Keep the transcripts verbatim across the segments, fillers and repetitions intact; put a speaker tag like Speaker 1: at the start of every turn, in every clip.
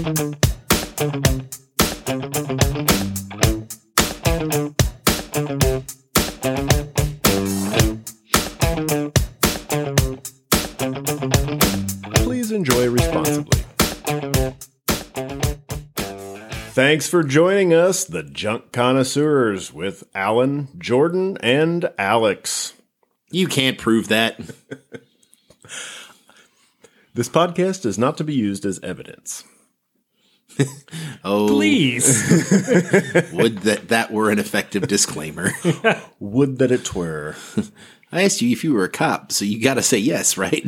Speaker 1: Please enjoy responsibly. Thanks for joining us, the Junk Connoisseurs, with Alan, Jordan, and Alex.
Speaker 2: You can't prove that.
Speaker 1: This podcast is not to be used as evidence.
Speaker 2: Oh,
Speaker 3: Please.
Speaker 2: Would that that were an effective disclaimer.
Speaker 1: Would that it were.
Speaker 2: I asked you if you were a cop, so you got to say yes, right?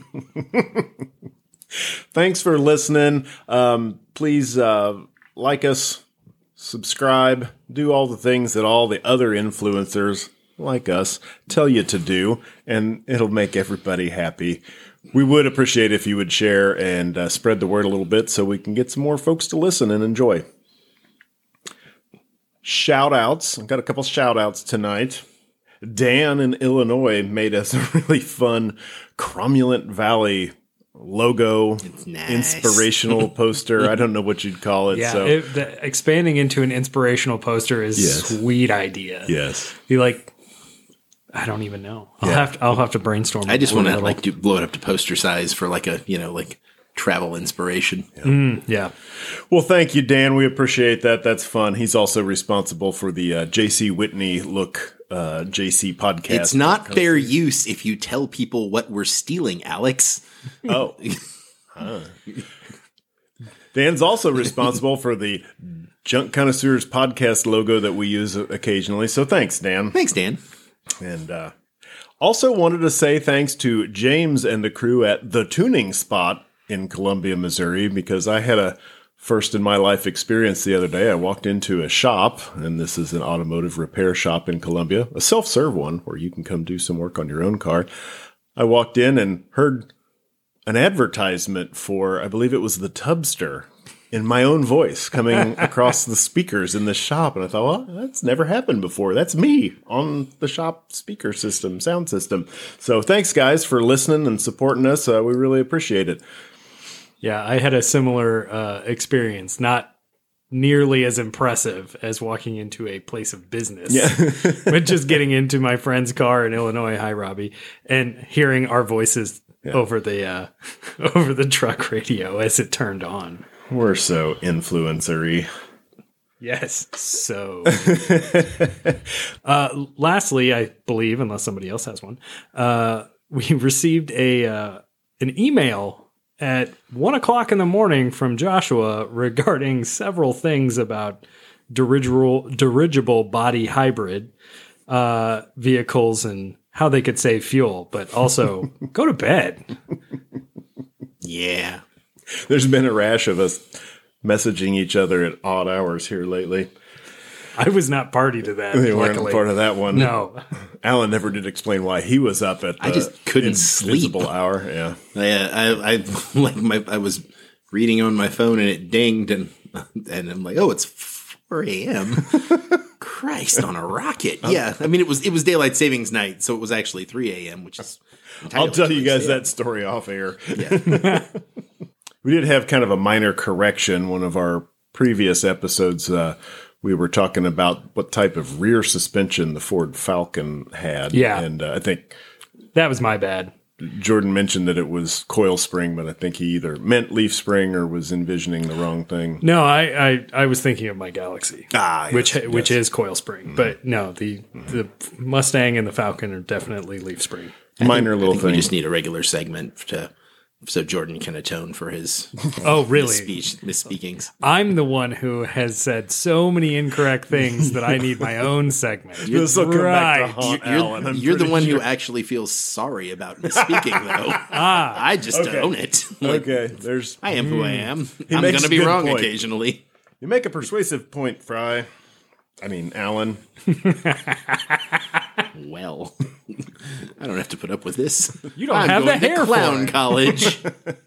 Speaker 1: Thanks for listening. Um, please uh, like us, subscribe, do all the things that all the other influencers like us tell you to do, and it'll make everybody happy. We would appreciate if you would share and uh, spread the word a little bit so we can get some more folks to listen and enjoy. Shout outs. I've got a couple shout outs tonight. Dan in Illinois made us a really fun Cromulent Valley logo,
Speaker 2: nice.
Speaker 1: Inspirational poster. I don't know what you'd call it.
Speaker 3: Yeah,
Speaker 1: so.
Speaker 3: it, the, expanding into an inspirational poster is
Speaker 1: Yes.
Speaker 3: a sweet idea.
Speaker 1: Yes.
Speaker 3: Be like, I don't even know. I'll
Speaker 1: Yeah.
Speaker 3: have to. I'll have to brainstorm.
Speaker 2: I just
Speaker 3: a
Speaker 2: want to
Speaker 3: little.
Speaker 2: like do, blow it up to poster size for like a, you know, like travel inspiration.
Speaker 3: Mm, yeah.
Speaker 1: Well, thank you, Dan. We appreciate that. That's fun. He's also responsible for the uh, J C Whitney Look uh, J C podcast.
Speaker 2: It's not fair use if you tell people what we're stealing, Alex.
Speaker 1: Oh. Huh. Dan's also responsible for the Junk Connoisseurs podcast logo that we use occasionally. So thanks, Dan.
Speaker 2: Thanks, Dan.
Speaker 1: And uh, also wanted to say thanks to James and the crew at The Tuning Spot in Columbia, Missouri, because I had a first in my life experience the other day. I walked into a shop, and this is an automotive repair shop in Columbia, a self-serve one where you can come do some work on your own car. I walked in and heard an advertisement for, I believe it was the Tubster, in my own voice coming across the speakers in the shop. And I thought, well, that's never happened before. That's me on the shop speaker system, sound system. So thanks, guys, for listening and supporting us. Uh, we really appreciate it.
Speaker 3: Yeah, I had a similar uh, experience. Not nearly as impressive as walking into a place of business.
Speaker 1: Yeah.
Speaker 3: But just getting into my friend's car in Illinois, hi Robbie, and hearing our voices yeah. over the uh, over the truck radio as it turned on.
Speaker 1: We're so influencery.
Speaker 3: Yes. So, uh, lastly, I believe, unless somebody else has one, uh, we received a uh, an email at one o'clock in the morning from Joshua regarding several things about dirigible dirigible body hybrid uh, vehicles and how they could save fuel, but also go to bed.
Speaker 2: Yeah.
Speaker 1: There's been a rash of us messaging each other at odd hours here lately.
Speaker 3: I was not party to that.
Speaker 1: They weren't
Speaker 3: luckily.
Speaker 1: part of that one.
Speaker 3: No.
Speaker 1: Alan never did explain why he was up at the
Speaker 2: I just couldn't sleep.
Speaker 1: hour. Yeah.
Speaker 2: Yeah, I, I like my. I was reading on my phone and it dinged, and and I'm like, oh, it's four a.m. Christ on a rocket. Yeah, I mean it was it was daylight savings night, so it was actually three a.m., which is.
Speaker 1: I'll tell you guys
Speaker 2: yeah.
Speaker 1: that story off air.
Speaker 2: Yeah.
Speaker 1: We did have kind of a minor correction. One of our previous episodes, uh, we were talking about what type of rear suspension the Ford Falcon had.
Speaker 3: Yeah.
Speaker 1: And uh, I think
Speaker 3: That was my bad.
Speaker 1: Jordan mentioned that it was coil spring, but I think he either meant leaf spring or was envisioning the wrong thing.
Speaker 3: No, I, I, I was thinking of my Galaxy,
Speaker 1: Ah, yes,
Speaker 3: which
Speaker 1: yes.
Speaker 3: which is coil spring. Mm-hmm. But no, the the Mustang and the Falcon are definitely leaf spring.
Speaker 1: Minor
Speaker 2: I think,
Speaker 1: little
Speaker 2: I think
Speaker 1: thing.
Speaker 2: We just need a regular segment to so Jordan can atone for his
Speaker 3: Oh, really?
Speaker 2: speech misspeakings.
Speaker 3: I'm the one who has said so many incorrect things that I need my own segment.
Speaker 1: This will come back to
Speaker 3: Right.
Speaker 1: haunt
Speaker 2: You're,
Speaker 1: Alan. I'm
Speaker 2: you're the
Speaker 1: pretty
Speaker 2: one
Speaker 1: sure.
Speaker 2: who actually feels sorry about misspeaking, though.
Speaker 3: Ah,
Speaker 2: I just
Speaker 1: okay.
Speaker 2: own it. Like,
Speaker 1: Okay, there's.
Speaker 2: I am who I am. I'm
Speaker 1: makes
Speaker 2: going to
Speaker 1: a
Speaker 2: be
Speaker 1: good
Speaker 2: wrong
Speaker 1: point.
Speaker 2: occasionally.
Speaker 1: You make a persuasive point, Fry. I mean, Alan.
Speaker 2: Well, I don't have to put up with this.
Speaker 3: You don't
Speaker 2: I'm
Speaker 3: have
Speaker 2: going
Speaker 3: the
Speaker 2: to
Speaker 3: hair for
Speaker 2: clown
Speaker 3: it.
Speaker 2: college.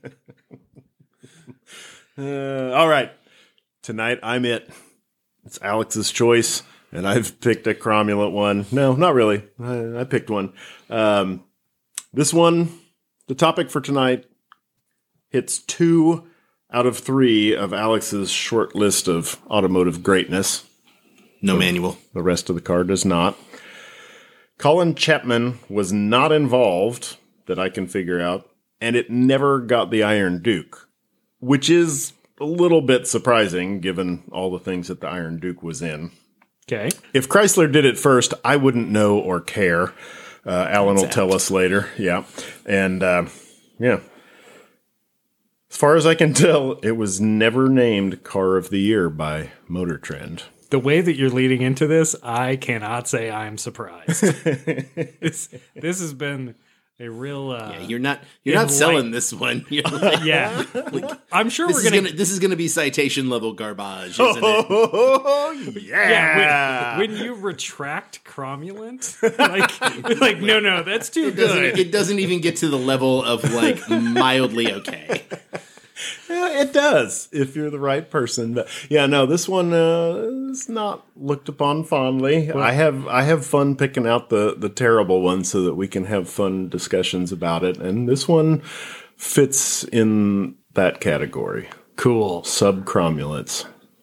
Speaker 1: Uh, all right. Tonight, I'm it. It's Alex's choice, and I've picked a cromulent one. No, not really. I, I picked one. Um, this one, the topic for tonight, hits two out of three of Alex's short list of automotive greatness.
Speaker 2: No manual.
Speaker 1: The rest of the car does not. Colin Chapman was not involved, that I can figure out, and it never got the Iron Duke, which is a little bit surprising given all the things that the Iron Duke was in.
Speaker 3: Okay.
Speaker 1: If Chrysler did it first, I wouldn't know or care. Uh, Alan will tell us later. Yeah. And, uh, yeah. As far as I can tell, it was never named Car of the Year by Motor Trend.
Speaker 3: The way that you're leading into this, I cannot say I'm surprised. this, this has been a real. Uh,
Speaker 2: Yeah, you're not you're not
Speaker 3: enlight-
Speaker 2: selling this one. You're like,
Speaker 3: yeah, I'm sure
Speaker 2: this
Speaker 3: we're
Speaker 2: is
Speaker 3: gonna.
Speaker 2: gonna this is gonna be citation level garbage, isn't it?
Speaker 1: Oh, yeah.
Speaker 3: yeah, when, when you retract cromulent, like, like no, no, that's too
Speaker 2: It doesn't,
Speaker 3: good.
Speaker 2: it doesn't even get to the level of like mildly okay.
Speaker 1: Yeah, it does if you're the right person. But yeah, no, this one uh, is not looked upon fondly. I have I have fun picking out the the terrible ones so that we can have fun discussions about it. And this one fits in that category.
Speaker 3: Cool.
Speaker 1: Subcromulence.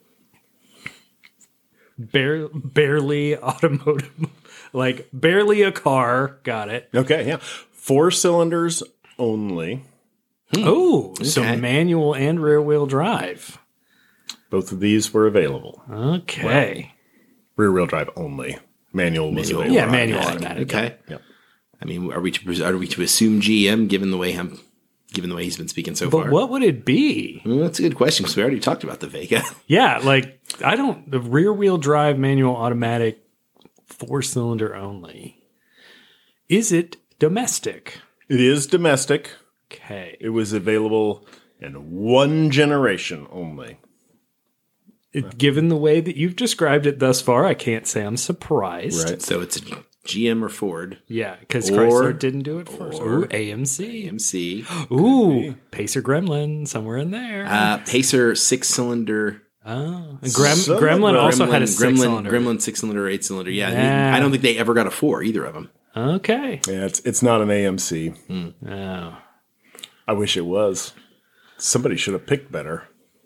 Speaker 3: Bare, barely automotive, like barely a car. Got it.
Speaker 1: Okay, yeah, four cylinders only.
Speaker 3: Oh, so
Speaker 2: Okay.
Speaker 3: manual and rear wheel drive.
Speaker 1: Both of these were available.
Speaker 3: Okay.
Speaker 1: Rear wheel drive only. Manual was
Speaker 2: Manual.
Speaker 1: available.
Speaker 3: Yeah, manual
Speaker 2: Okay.
Speaker 3: automatic.
Speaker 2: Okay.
Speaker 1: Yep.
Speaker 2: I mean, are we to pres- are we to assume G M given the way I'm given the way he's been speaking so
Speaker 3: But
Speaker 2: far?
Speaker 3: what would it be?
Speaker 2: Well, that's a good question because we already talked about the Vega.
Speaker 3: Yeah, like I don't the rear wheel drive manual automatic four cylinder only. Is it domestic?
Speaker 1: It is domestic.
Speaker 3: Okay.
Speaker 1: It was available in one generation only.
Speaker 3: It, given the way that you've described it thus far, I can't say I'm surprised.
Speaker 1: Right.
Speaker 2: So it's a G M or Ford,
Speaker 3: Yeah, because
Speaker 2: Or-
Speaker 3: Chrysler didn't do it first.
Speaker 2: or-
Speaker 3: Ooh, A M C.
Speaker 2: A M C,
Speaker 3: Ooh, Pacer Gremlin somewhere in there.
Speaker 2: uh, Pacer six cylinder.
Speaker 3: oh, and Grem,
Speaker 1: Some of
Speaker 3: Gremlin
Speaker 1: the-
Speaker 3: also had a
Speaker 2: Gremlin,
Speaker 3: six cylinder.
Speaker 2: Gremlin six cylinder, eight cylinder. Yeah,
Speaker 3: Yeah.
Speaker 2: I don't think they ever got a four either of them.
Speaker 3: Okay.
Speaker 1: Yeah, it's it's not an A M C.
Speaker 3: Oh.
Speaker 1: I wish it was. Somebody should have picked better.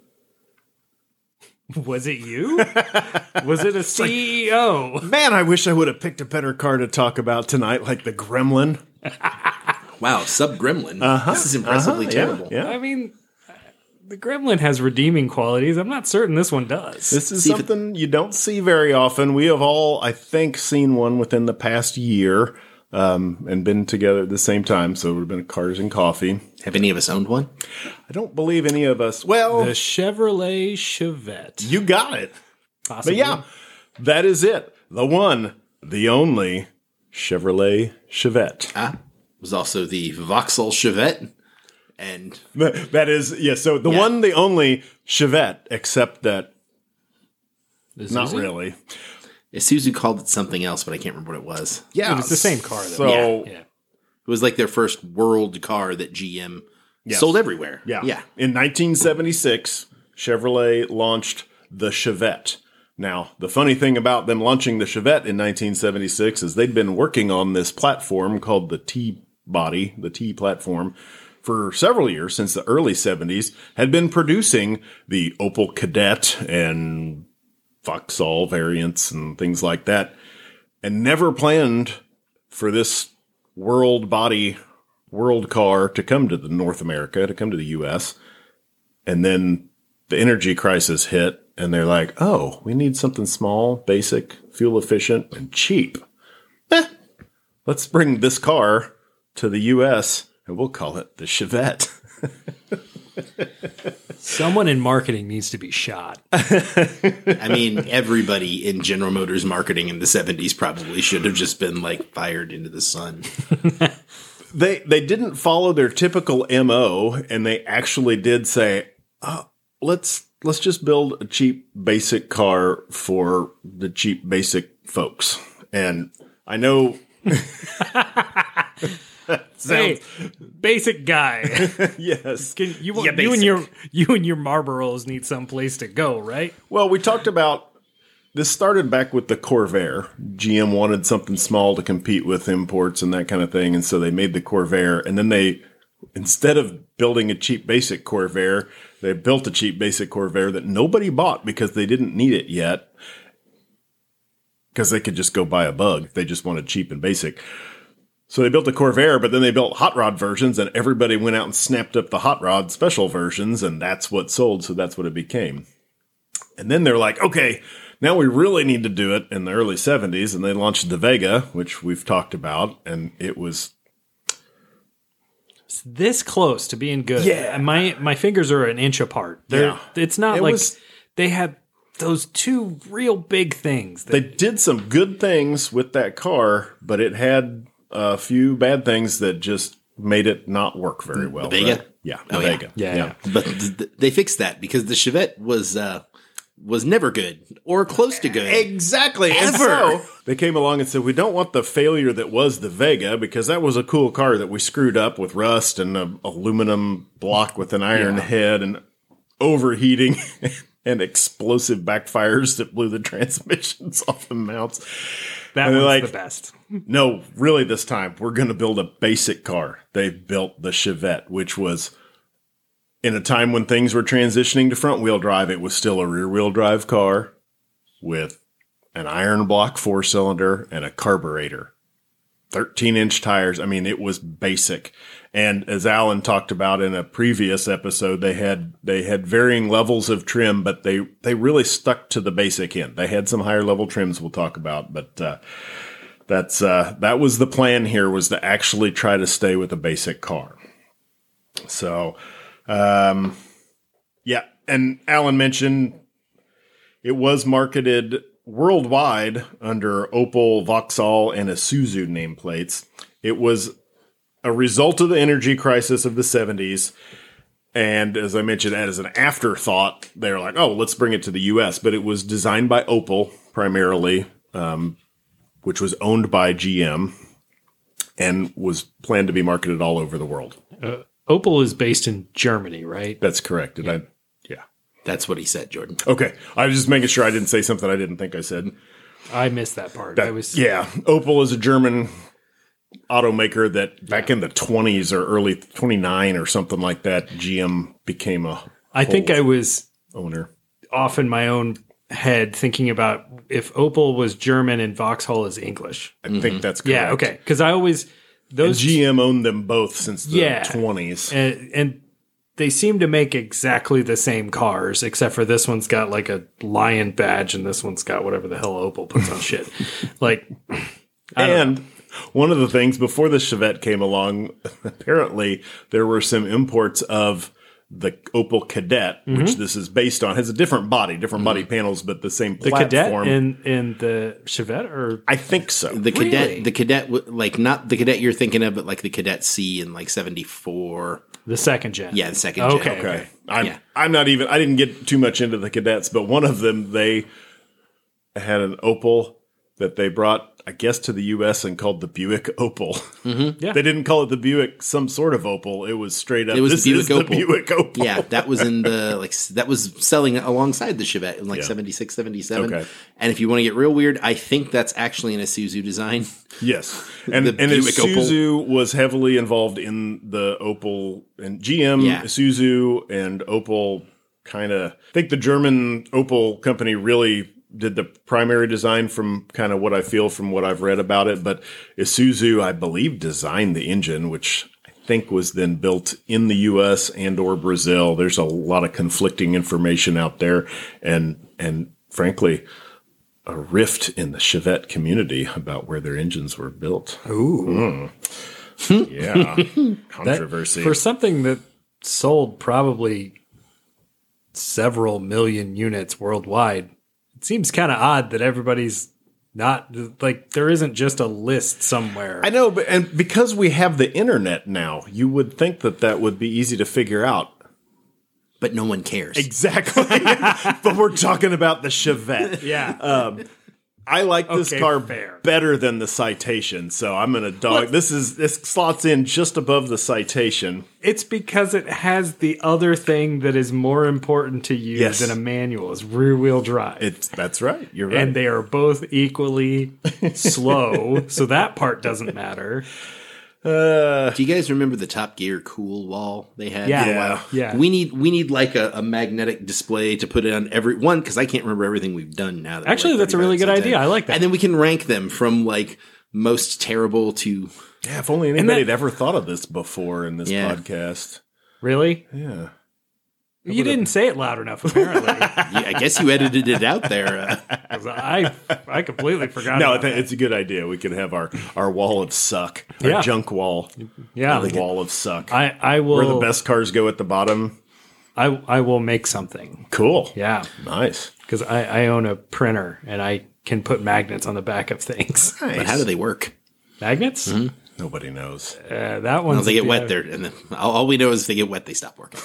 Speaker 3: Was it you? Was it a C E O?
Speaker 1: Man, I wish I would have picked a better car to talk about tonight, like the Gremlin.
Speaker 2: Wow, sub Gremlin. Uh-huh, this is impressively
Speaker 1: Uh-huh,
Speaker 2: terrible.
Speaker 1: Yeah, yeah.
Speaker 3: I mean, the Gremlin has redeeming qualities. I'm not certain this one does.
Speaker 1: This is
Speaker 2: See if it-
Speaker 1: something you don't see very often. We have all, I think, seen one within the past year um, and been together at the same time. So it would have been Cars and Coffee.
Speaker 2: Have any of us owned one?
Speaker 1: I don't believe any of us. Well,
Speaker 3: The Chevrolet Chevette.
Speaker 1: you got it.
Speaker 3: Possibly.
Speaker 1: But yeah, that is it. The one, the only Chevrolet Chevette.
Speaker 2: Ah, was also the Vauxhall Chevette, and
Speaker 1: That is, yeah, so the
Speaker 2: Yeah.
Speaker 1: one, the only Chevette, except that
Speaker 3: Is
Speaker 1: not
Speaker 3: it?
Speaker 1: really.
Speaker 2: Isuzu called it something else, but I can't remember what it was.
Speaker 1: Yeah.
Speaker 3: It was the same car, though.
Speaker 1: So,
Speaker 3: Yeah.
Speaker 2: It was like their first world car that G M
Speaker 1: Yes.
Speaker 2: sold everywhere.
Speaker 1: yeah.
Speaker 2: yeah.
Speaker 1: In nineteen seventy-six, Chevrolet launched the Chevette. Now, the funny thing about them launching the Chevette in nineteen seventy-six is they'd been working on this platform called the T-body, the T platform, for several years since the early seventies, had been producing the Opel Kadett and Vauxhall variants and things like that, and never planned for this world body, world car to come to the North America, to come to the U S. And then the energy crisis hit, and they're like, oh, we need something small, basic, fuel efficient, and cheap. Eh, let's bring this car to the U S, and we'll call it the Chevette.
Speaker 3: Someone in marketing needs to be shot.
Speaker 2: I mean, everybody in General Motors marketing in the seventies probably should have just been like fired into the sun.
Speaker 1: They they didn't follow their typical M O, and they actually did say, oh, let's let's just build a cheap basic car for the cheap basic folks. And I know
Speaker 3: Hey, basic guy.
Speaker 1: yes.
Speaker 3: Can, you,
Speaker 2: Yeah,
Speaker 3: you and
Speaker 2: basic.
Speaker 3: your you and your Marlboros need some place to go, right?
Speaker 1: Well, we talked about this started back with the Corvair. G M wanted something small to compete with imports and that kind of thing, and so they made the Corvair, and then they instead of building a cheap basic Corvair, they built a cheap basic Corvair that nobody bought because they didn't need it yet. Because they could just go buy a Bug. They just wanted cheap and basic. So they built a Corvair, but then they built hot rod versions, and everybody went out and snapped up the hot rod special versions, and that's what sold, so that's what it became. And then they're like, okay, now we really need to do it in the early seventies, and they launched the Vega, which we've talked about, and it was...
Speaker 3: It's this close to being good.
Speaker 1: Yeah.
Speaker 3: My my fingers are an inch apart. They're,
Speaker 1: Yeah.
Speaker 3: It's not
Speaker 1: It
Speaker 3: like
Speaker 1: was-
Speaker 3: they had those two real big things. That,
Speaker 1: They did some good things with that car, but it had a few bad things that just made it not work very well.
Speaker 2: Vega?
Speaker 1: right? Yeah, the
Speaker 2: Oh, yeah.
Speaker 1: Vega.
Speaker 3: Yeah, yeah.
Speaker 2: But th- th- they fixed that because the Chevette was uh, was never good or close to good.
Speaker 1: Exactly. And
Speaker 2: Ever.
Speaker 1: so they came along and said, we don't want the failure that was the Vega, because that was a cool car that we screwed up with rust and an aluminum block with an iron
Speaker 3: Yeah.
Speaker 1: head and overheating and explosive backfires that blew the transmissions off the mounts.
Speaker 3: that
Speaker 1: and
Speaker 3: was
Speaker 1: they're like-
Speaker 3: the best.
Speaker 1: No, really, this time we're going to build a basic car. They built the Chevette, which was in a time when things were transitioning to front wheel drive. It was still a rear wheel drive car with an iron block four cylinder and a carburetor, thirteen inch tires. I mean, it was basic. And as Alan talked about in a previous episode, they had they had varying levels of trim, but they they really stuck to the basic end. They had some higher level trims we'll talk about, but uh, that's uh, that was the plan here, was to actually try to stay with a basic car. So, um, yeah, and Alan mentioned it was marketed worldwide under Opel, Vauxhall, and Isuzu nameplates. It was a result of the energy crisis of the seventies. And as I mentioned, as an afterthought, they're like, oh, let's bring it to the U S. But it was designed by Opel primarily, um, which was owned by G M and was planned to be marketed all over the world.
Speaker 3: Uh, Opel is based in Germany, right?
Speaker 1: That's correct. Did I? Yeah.
Speaker 2: That's what he said, Jordan.
Speaker 1: Okay. I was just making sure I didn't say something I didn't think I said.
Speaker 3: I missed that part.
Speaker 1: That-
Speaker 3: I was
Speaker 1: yeah. Opel is a German automaker that back in the twenties or early twenty-nine or something like that, G M became a
Speaker 3: I think I was
Speaker 1: owner.
Speaker 3: off in my own head thinking about if Opel was German and Vauxhall is English.
Speaker 1: I think that's correct.
Speaker 3: Yeah, okay. Because I always
Speaker 1: And
Speaker 3: those
Speaker 1: G M owned them both since the
Speaker 3: Yeah.
Speaker 1: twenties.
Speaker 3: and, and they seem to make exactly the same cars, except for this one's got like a lion badge and this one's got whatever the hell Opel puts on shit. Like, I don't
Speaker 1: And one of the things before the Chevette came along, apparently there were some imports of the Opel Kadett, which this is based on. Has a different body, different body panels, but the same
Speaker 3: the
Speaker 1: platform.
Speaker 3: Cadet and, and the Chevette or
Speaker 1: I think so.
Speaker 2: The
Speaker 3: Really?
Speaker 2: cadet, the cadet, w- like not the cadet you're thinking of, but like the Cadet C in like seventy-four.
Speaker 3: the second gen.
Speaker 2: Yeah, the second
Speaker 3: Okay.
Speaker 2: gen.
Speaker 1: Okay. I'm,
Speaker 2: Yeah.
Speaker 1: I'm not even, I didn't get too much into the cadets, but one of them, they had an Opel that they brought, I guess, to the U S and called the Buick Opel.
Speaker 2: Mm-hmm.
Speaker 3: Yeah.
Speaker 1: They didn't call it the Buick some sort of Opel. It was straight up,
Speaker 2: It was
Speaker 1: this
Speaker 2: the
Speaker 1: is
Speaker 2: Buick
Speaker 1: the
Speaker 2: Opel.
Speaker 1: Buick Opel.
Speaker 2: Yeah, that was in the like s- that was selling alongside the Chevette in like
Speaker 1: Yeah.
Speaker 2: seventy-six, seventy-seven.
Speaker 1: Okay.
Speaker 2: And if you want to get real weird, I think that's actually an Isuzu design.
Speaker 1: Yes. And,
Speaker 2: The
Speaker 1: and
Speaker 2: Buick
Speaker 1: Isuzu was heavily involved in the Opel, and G M,
Speaker 2: Yeah.
Speaker 1: Isuzu, and Opel kind of, I think the German Opel company really did the primary design from kind of what I feel from what I've read about it. But Isuzu, I believe, designed the engine, which I think was then built in the U S and or Brazil. There's a lot of conflicting information out there. And, and frankly, a rift in the Chevette community about where their engines were built.
Speaker 3: Ooh.
Speaker 1: Yeah.
Speaker 3: That-
Speaker 1: Controversy.
Speaker 3: for something that sold probably several million units worldwide, it seems kind of odd that everybody's not like there isn't just a list somewhere.
Speaker 1: I know, but and because we have the internet now, you would think that that would be easy to figure out.
Speaker 2: But no one cares.
Speaker 1: Exactly. But we're talking about the Chevette.
Speaker 3: yeah.
Speaker 1: Um, I like this
Speaker 3: Okay,
Speaker 1: car
Speaker 3: fair.
Speaker 1: better than the Citation, so I'm gonna dog. This is this slots in just above the Citation.
Speaker 3: It's because it has the other thing that is more important to you
Speaker 1: Yes.
Speaker 3: than a manual is rear wheel drive.
Speaker 1: It's that's right. You're right.
Speaker 3: and they are both equally slow, so that part doesn't matter.
Speaker 1: Uh,
Speaker 2: Do you guys remember the Top Gear cool wall they had?
Speaker 3: Yeah.
Speaker 2: for a
Speaker 1: Yeah.
Speaker 2: while?
Speaker 3: Yeah.
Speaker 2: We need we need like a, a magnetic display to put it on every one because I can't remember everything we've done now. That we're
Speaker 3: Actually,
Speaker 2: like
Speaker 3: that's a really
Speaker 2: thirty
Speaker 3: good
Speaker 2: minutes
Speaker 3: idea.
Speaker 2: into.
Speaker 3: I like that.
Speaker 2: And then we can rank them from like most terrible to
Speaker 1: yeah, if only anybody
Speaker 3: that-
Speaker 1: had ever thought of this before in this
Speaker 2: Yeah.
Speaker 1: podcast.
Speaker 3: Really?
Speaker 1: Yeah.
Speaker 3: You didn't say it loud enough, apparently.
Speaker 2: Yeah, I guess you edited it out there. Uh,
Speaker 3: 'Cause I I completely forgot.
Speaker 1: No, I
Speaker 3: about
Speaker 1: think
Speaker 3: that.
Speaker 1: it's a good idea. We could have our, our wall of suck, our
Speaker 3: Yeah.
Speaker 1: junk wall,
Speaker 3: Yeah,
Speaker 1: the wall of suck.
Speaker 3: I I will.
Speaker 1: Where the best cars go at the bottom.
Speaker 3: I I will make something.
Speaker 1: Cool.
Speaker 3: Yeah,
Speaker 1: Nice.
Speaker 3: because I I own a printer and I can put magnets on the back of things.
Speaker 2: but how do they work?
Speaker 3: Magnets?
Speaker 1: Nobody knows.
Speaker 3: Uh, that one.
Speaker 2: Once they get wet, they're and then, all, all we know is if they get wet, they stop working.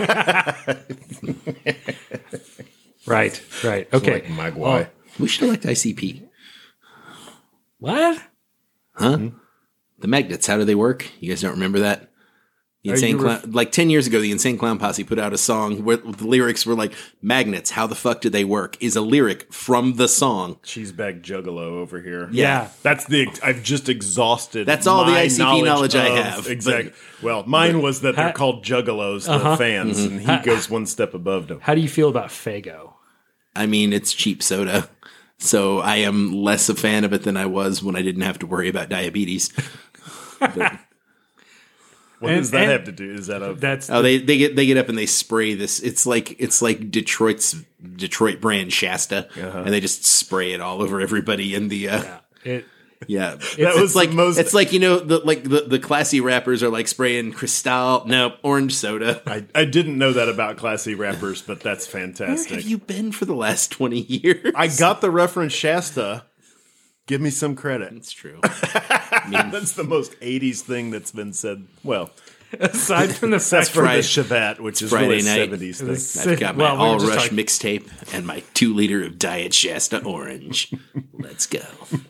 Speaker 3: Right. Right. Okay.
Speaker 1: Like Magwai.
Speaker 2: We should elect I C P.
Speaker 3: What?
Speaker 2: Huh? The magnets, how do they work? You guys don't remember that? The
Speaker 3: Are
Speaker 2: Insane
Speaker 3: you
Speaker 2: Clown,
Speaker 3: ref-
Speaker 2: like ten years ago, the Insane Clown Posse put out a song where the lyrics were like, "Magnets, how the fuck do they work?" is a lyric from the song.
Speaker 1: Cheesebag Juggalo over here.
Speaker 3: Yeah.
Speaker 1: That's the, I've just exhausted.
Speaker 2: That's all the
Speaker 1: my
Speaker 2: I C P knowledge I
Speaker 1: of-
Speaker 2: have.
Speaker 1: Exactly. Well, mine was that they're
Speaker 3: Ha-
Speaker 1: called Juggalos, the
Speaker 3: Uh-huh.
Speaker 1: fans, and he goes one step above them.
Speaker 3: How do you feel about Fago?
Speaker 2: I mean, it's cheap soda. So I am less a fan of it than I was when I didn't have to worry about diabetes. But,
Speaker 1: What
Speaker 3: And-
Speaker 1: does that
Speaker 3: and-
Speaker 1: have to do? Is that a
Speaker 3: That's
Speaker 2: oh, they, they get they get up and they spray this. It's like it's like Detroit's Detroit brand Shasta, and they just spray it all over everybody in the. Uh,
Speaker 3: it.
Speaker 2: Yeah,
Speaker 1: That
Speaker 2: it's
Speaker 1: was the
Speaker 2: like
Speaker 1: most-
Speaker 2: It's like you know, the like the, the classy rappers are like spraying Cristal, no orange soda.
Speaker 1: I, I didn't know that about classy rappers, but that's
Speaker 2: Where
Speaker 1: fantastic.
Speaker 2: have you been for the last twenty years?
Speaker 1: I got the reference Shasta. Give me some credit.
Speaker 2: It's true.
Speaker 1: That's the most eighties thing that's been said. Well,
Speaker 3: Aside from the
Speaker 1: that's
Speaker 3: fact
Speaker 1: for the
Speaker 2: Friday-
Speaker 1: Chevette, which is
Speaker 2: Friday
Speaker 1: really
Speaker 2: night.
Speaker 1: seventies thing.
Speaker 2: I've got my
Speaker 3: Well, we were
Speaker 2: all
Speaker 3: just
Speaker 2: rush
Speaker 3: talking-
Speaker 2: mixtape and my two liter of Diet Shasta Orange. Let's go.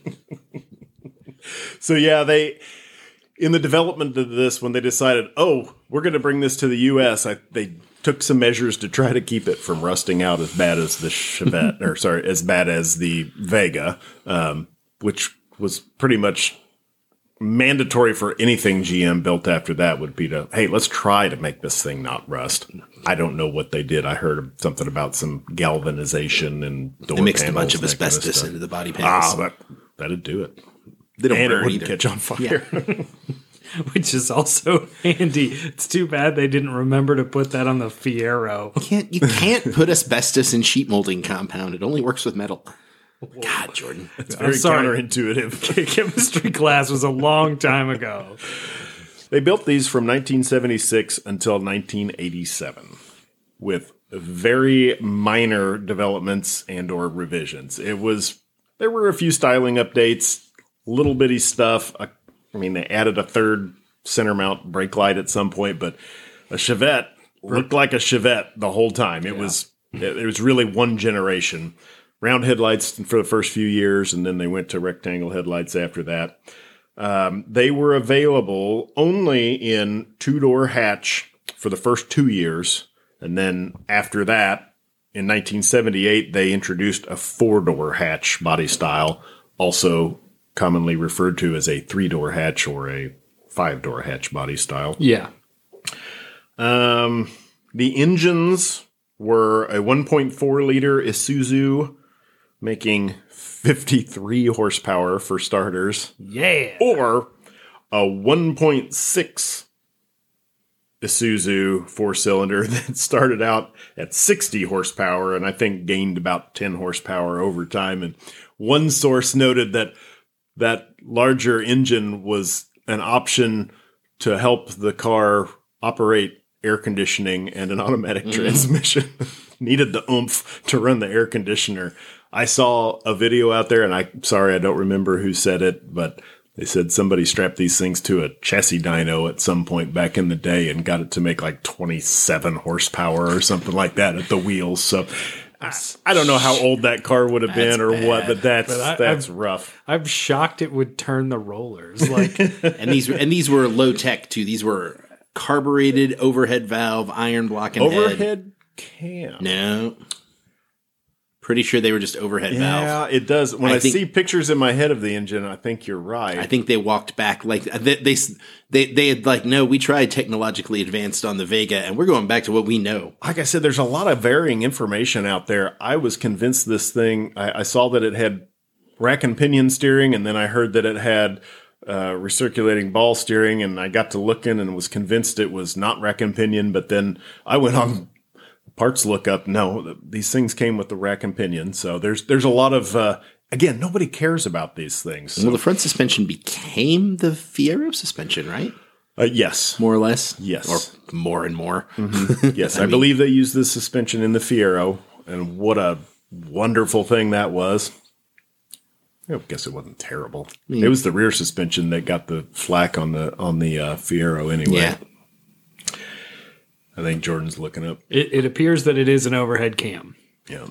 Speaker 1: So yeah, they in the development of this, when they decided, oh, we're going to bring this to the U S, I, they took some measures to try to keep it from rusting out as bad as the Chevette, or sorry, as bad as the Vega, um, which was pretty much mandatory for anything G M built after that would be to, hey, let's try to make this thing not rust. I don't know what they did. I heard something about some galvanization and door
Speaker 2: They mixed a
Speaker 1: panels
Speaker 2: bunch of
Speaker 1: and that kind
Speaker 2: asbestos
Speaker 1: stuff.
Speaker 2: into the body panels.
Speaker 1: Ah, that, that'd do it.
Speaker 2: they don't
Speaker 1: And it
Speaker 2: burn
Speaker 1: wouldn't
Speaker 2: either.
Speaker 1: catch on fire.
Speaker 3: which is also handy. It's too bad they didn't remember to put that on the Fiero.
Speaker 2: Can't you can't put asbestos in sheet molding compound. It only works with metal. God, Jordan.
Speaker 1: It's very
Speaker 3: sorry.
Speaker 1: counterintuitive.
Speaker 3: Chemistry class was a long time ago.
Speaker 1: They built these from nineteen seventy-six until nineteen eighty-seven with very minor developments and or revisions. It was there were a few styling updates, little bitty stuff. I, I mean, they added a third center mount brake light at some point, but a Chevette looked like a Chevette the whole time. It was it, it was really one generation. Round headlights for the first few years, and then they went to rectangle headlights after that. Um, they were available only in two-door hatch for the first two years. And then after that, in nineteen seventy-eight, they introduced a four-door hatch body style, also commonly referred to as a three-door hatch or a five-door hatch body style.
Speaker 3: Yeah.
Speaker 1: Um, the engines were a one point four liter Isuzu, making fifty-three horsepower for starters,
Speaker 3: Yeah.
Speaker 1: or a one point six Isuzu four-cylinder that started out at sixty horsepower and I think gained about ten horsepower over time. And one source noted that that larger engine was an option to help the car operate air conditioning and an automatic
Speaker 2: Mm.
Speaker 1: transmission. Needed the oomph to run the air conditioner. I saw a video out there, and I'm sorry I don't remember who said it, but they said somebody strapped these things to a chassis dyno at some point back in the day and got it to make like twenty-seven horsepower or something like that at the wheels. So I, I don't know how old that car would have been or what, but that's
Speaker 3: But I-
Speaker 1: that's
Speaker 3: I've-
Speaker 1: rough.
Speaker 3: I'm shocked it would turn the rollers. Like,
Speaker 2: And these and these were low tech too. These were carbureted overhead valve, iron block and head.
Speaker 1: Overhead cam.
Speaker 2: No. Pretty sure they were just overhead valve.
Speaker 1: Yeah, it does. When I,
Speaker 2: I think-
Speaker 1: see pictures in my head of the engine, I think you're right.
Speaker 2: I think they walked back like they, they they they had like, no, we tried technologically advanced on the Vega, and we're going back to what we know.
Speaker 1: like I said, there's a lot of varying information out there. I was convinced this thing, I, I saw that it had rack and pinion steering, and then I heard that it had uh, recirculating ball steering, and I got to looking and was convinced it was not rack and pinion, but then I went on parts lookup. No, these things came with the rack and pinion. So there's there's a lot of, uh, again, nobody cares about these things. So,
Speaker 2: Well, the front suspension became the Fiero suspension, right?
Speaker 1: uh, yes.
Speaker 2: More or less?
Speaker 1: Yes.
Speaker 2: Or more and more.
Speaker 1: Yes, I, believe they used this suspension in the Fiero, and what a wonderful thing that was. I guess it wasn't terrible. It was the rear suspension that got the flack on the on the uh, Fiero anyway.
Speaker 2: Yeah.
Speaker 1: I think Jordan's looking up.
Speaker 3: It, it appears that it is an overhead cam.
Speaker 1: Yeah.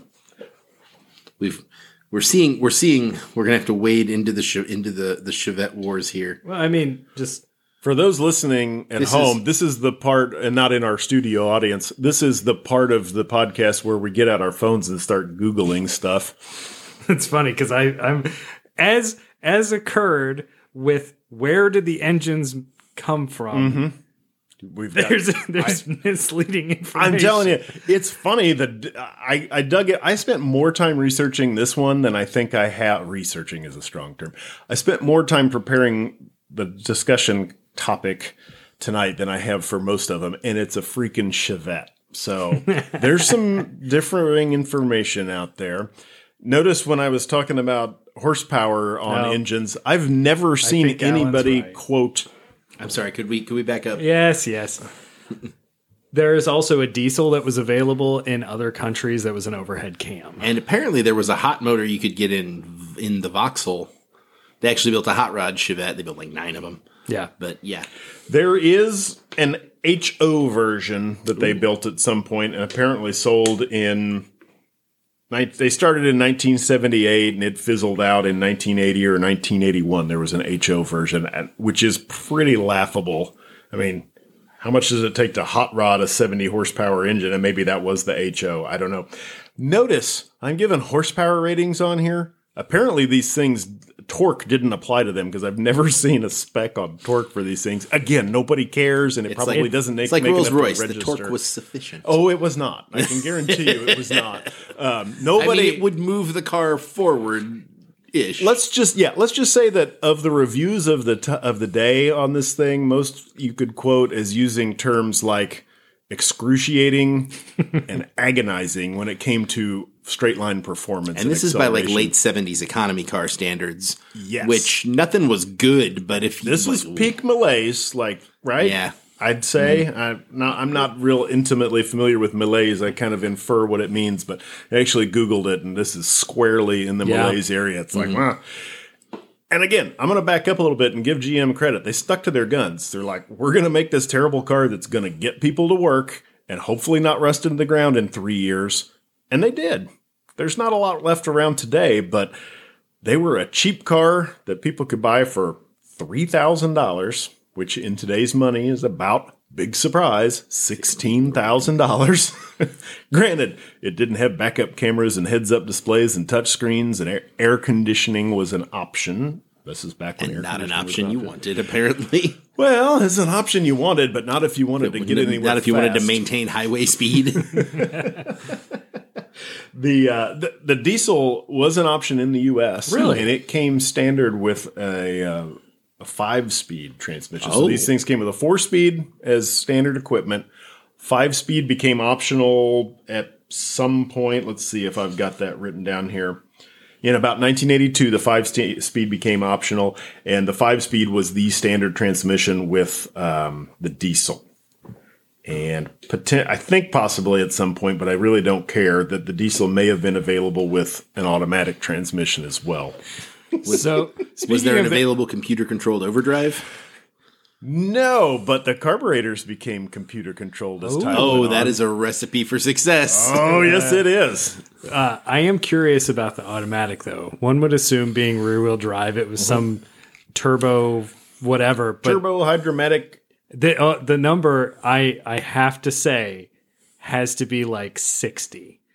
Speaker 2: We've we're seeing we're seeing we're gonna have to wade into the Che- into the the Chevette wars here.
Speaker 3: Well, I mean, just
Speaker 1: For those listening at
Speaker 2: This
Speaker 1: home,
Speaker 2: is-
Speaker 1: this is the part, and not in our studio audience, this is the part of the podcast where we get out our phones and start Googling stuff.
Speaker 3: it's funny because I I'm as as occurred with where did the engines come from?
Speaker 1: We've got,
Speaker 3: There's there's misleading information.
Speaker 1: I'm telling you, it's funny that I, I dug it. I spent more time researching this one than I think I have. Researching is a strong term. I spent more time preparing the discussion topic tonight than I have for most of them, and it's a freaking Chevette. So there's some differing information out there. Notice when I was talking about horsepower on
Speaker 3: No.
Speaker 1: engines, I've never seen
Speaker 3: think Alan's
Speaker 1: anybody
Speaker 3: right.
Speaker 1: quote.
Speaker 2: I'm sorry, could we could we back up?
Speaker 3: Yes, yes. There is also a diesel that was available in other countries that was an overhead cam.
Speaker 2: And apparently there was a hot motor you could get in in the Vauxhall. They actually built a hot rod Chevette. They built like nine of them.
Speaker 3: Yeah.
Speaker 2: But yeah,
Speaker 1: There is an H O version that they built at some point and apparently sold in. They started in nineteen seventy-eight and it fizzled out in nineteen eighty or nineteen eighty-one. There was an H O version, which is pretty laughable. I mean, how much does it take to hot rod a seventy horsepower engine? And maybe that was the H O. I don't know. Notice I'm giving horsepower ratings on here. Apparently these things, torque didn't apply to them because I've never seen a spec on torque for these things. Again, nobody cares, and it
Speaker 2: it's
Speaker 1: probably
Speaker 2: like,
Speaker 1: doesn't make,
Speaker 2: it's like
Speaker 1: make
Speaker 2: Rolls
Speaker 1: enough to
Speaker 2: Royce. The
Speaker 1: register.
Speaker 2: torque was sufficient.
Speaker 1: Oh, it was not. I can guarantee you it was not. Um,
Speaker 2: I
Speaker 1: nobody
Speaker 2: mean, it would move the car forward ish.
Speaker 1: Let's just yeah, let's just say that of the reviews of the t- of the day on this thing, most you could quote as using terms like excruciating and agonizing when it came to straight line performance.
Speaker 2: and this is by like
Speaker 1: acceleration.
Speaker 2: late seventies economy car standards.
Speaker 1: Yes.
Speaker 2: Which nothing was good, but if you
Speaker 1: This was
Speaker 2: like,
Speaker 1: peak malaise, like right?
Speaker 2: Yeah.
Speaker 1: I'd say I'm not. I'm not real intimately familiar with malaise. I kind of infer what it means, but I actually Googled it, and this is squarely in the
Speaker 3: Yeah.
Speaker 1: malaise area. It's like, wow. And again, I'm going to back up a little bit and give G M credit. They stuck to their guns. They're like, we're going to make this terrible car that's going to get people to work and hopefully not rust into the ground in three years. And they did. There's not a lot left around today, but they were a cheap car that people could buy for three thousand dollars, which in today's money is about, big surprise, sixteen thousand dollars. Granted, it didn't have backup cameras and heads-up displays and touch screens, and air, air conditioning was an option. This is back when air
Speaker 2: not an
Speaker 1: conditioning was
Speaker 2: option you
Speaker 1: option.
Speaker 2: wanted, apparently.
Speaker 1: Well, it's an option you wanted, but not if you wanted to get anywhere
Speaker 2: Not if you wanted to
Speaker 1: fast.
Speaker 2: maintain highway speed.
Speaker 1: The, uh, the the diesel was an option in the U S
Speaker 3: Really?
Speaker 1: and it came standard with a, uh, a five speed transmission. So
Speaker 2: Oh.
Speaker 1: these things came with a four speed as standard equipment. Five speed became optional at some point. Let's see if I've got that written down here. In about nineteen eighty-two, the five st- speed became optional, and the five speed was the standard transmission with um, the diesel. And poten- I think possibly at some point, but I really don't care, that the diesel may have been available with an automatic transmission as well.
Speaker 3: So
Speaker 2: Was there an
Speaker 3: speaking of-
Speaker 2: available computer controlled overdrive?
Speaker 1: No, but the carburetors became computer controlled as time
Speaker 2: Oh,
Speaker 1: went
Speaker 2: that
Speaker 1: on.
Speaker 2: is a recipe for success.
Speaker 1: Oh, yes, it is.
Speaker 3: Uh, I am curious about the automatic, though. One would assume being rear-wheel drive, it was some turbo whatever. But
Speaker 1: Turbo hydromatic.
Speaker 3: the uh, the number I I have to say has to be like sixty.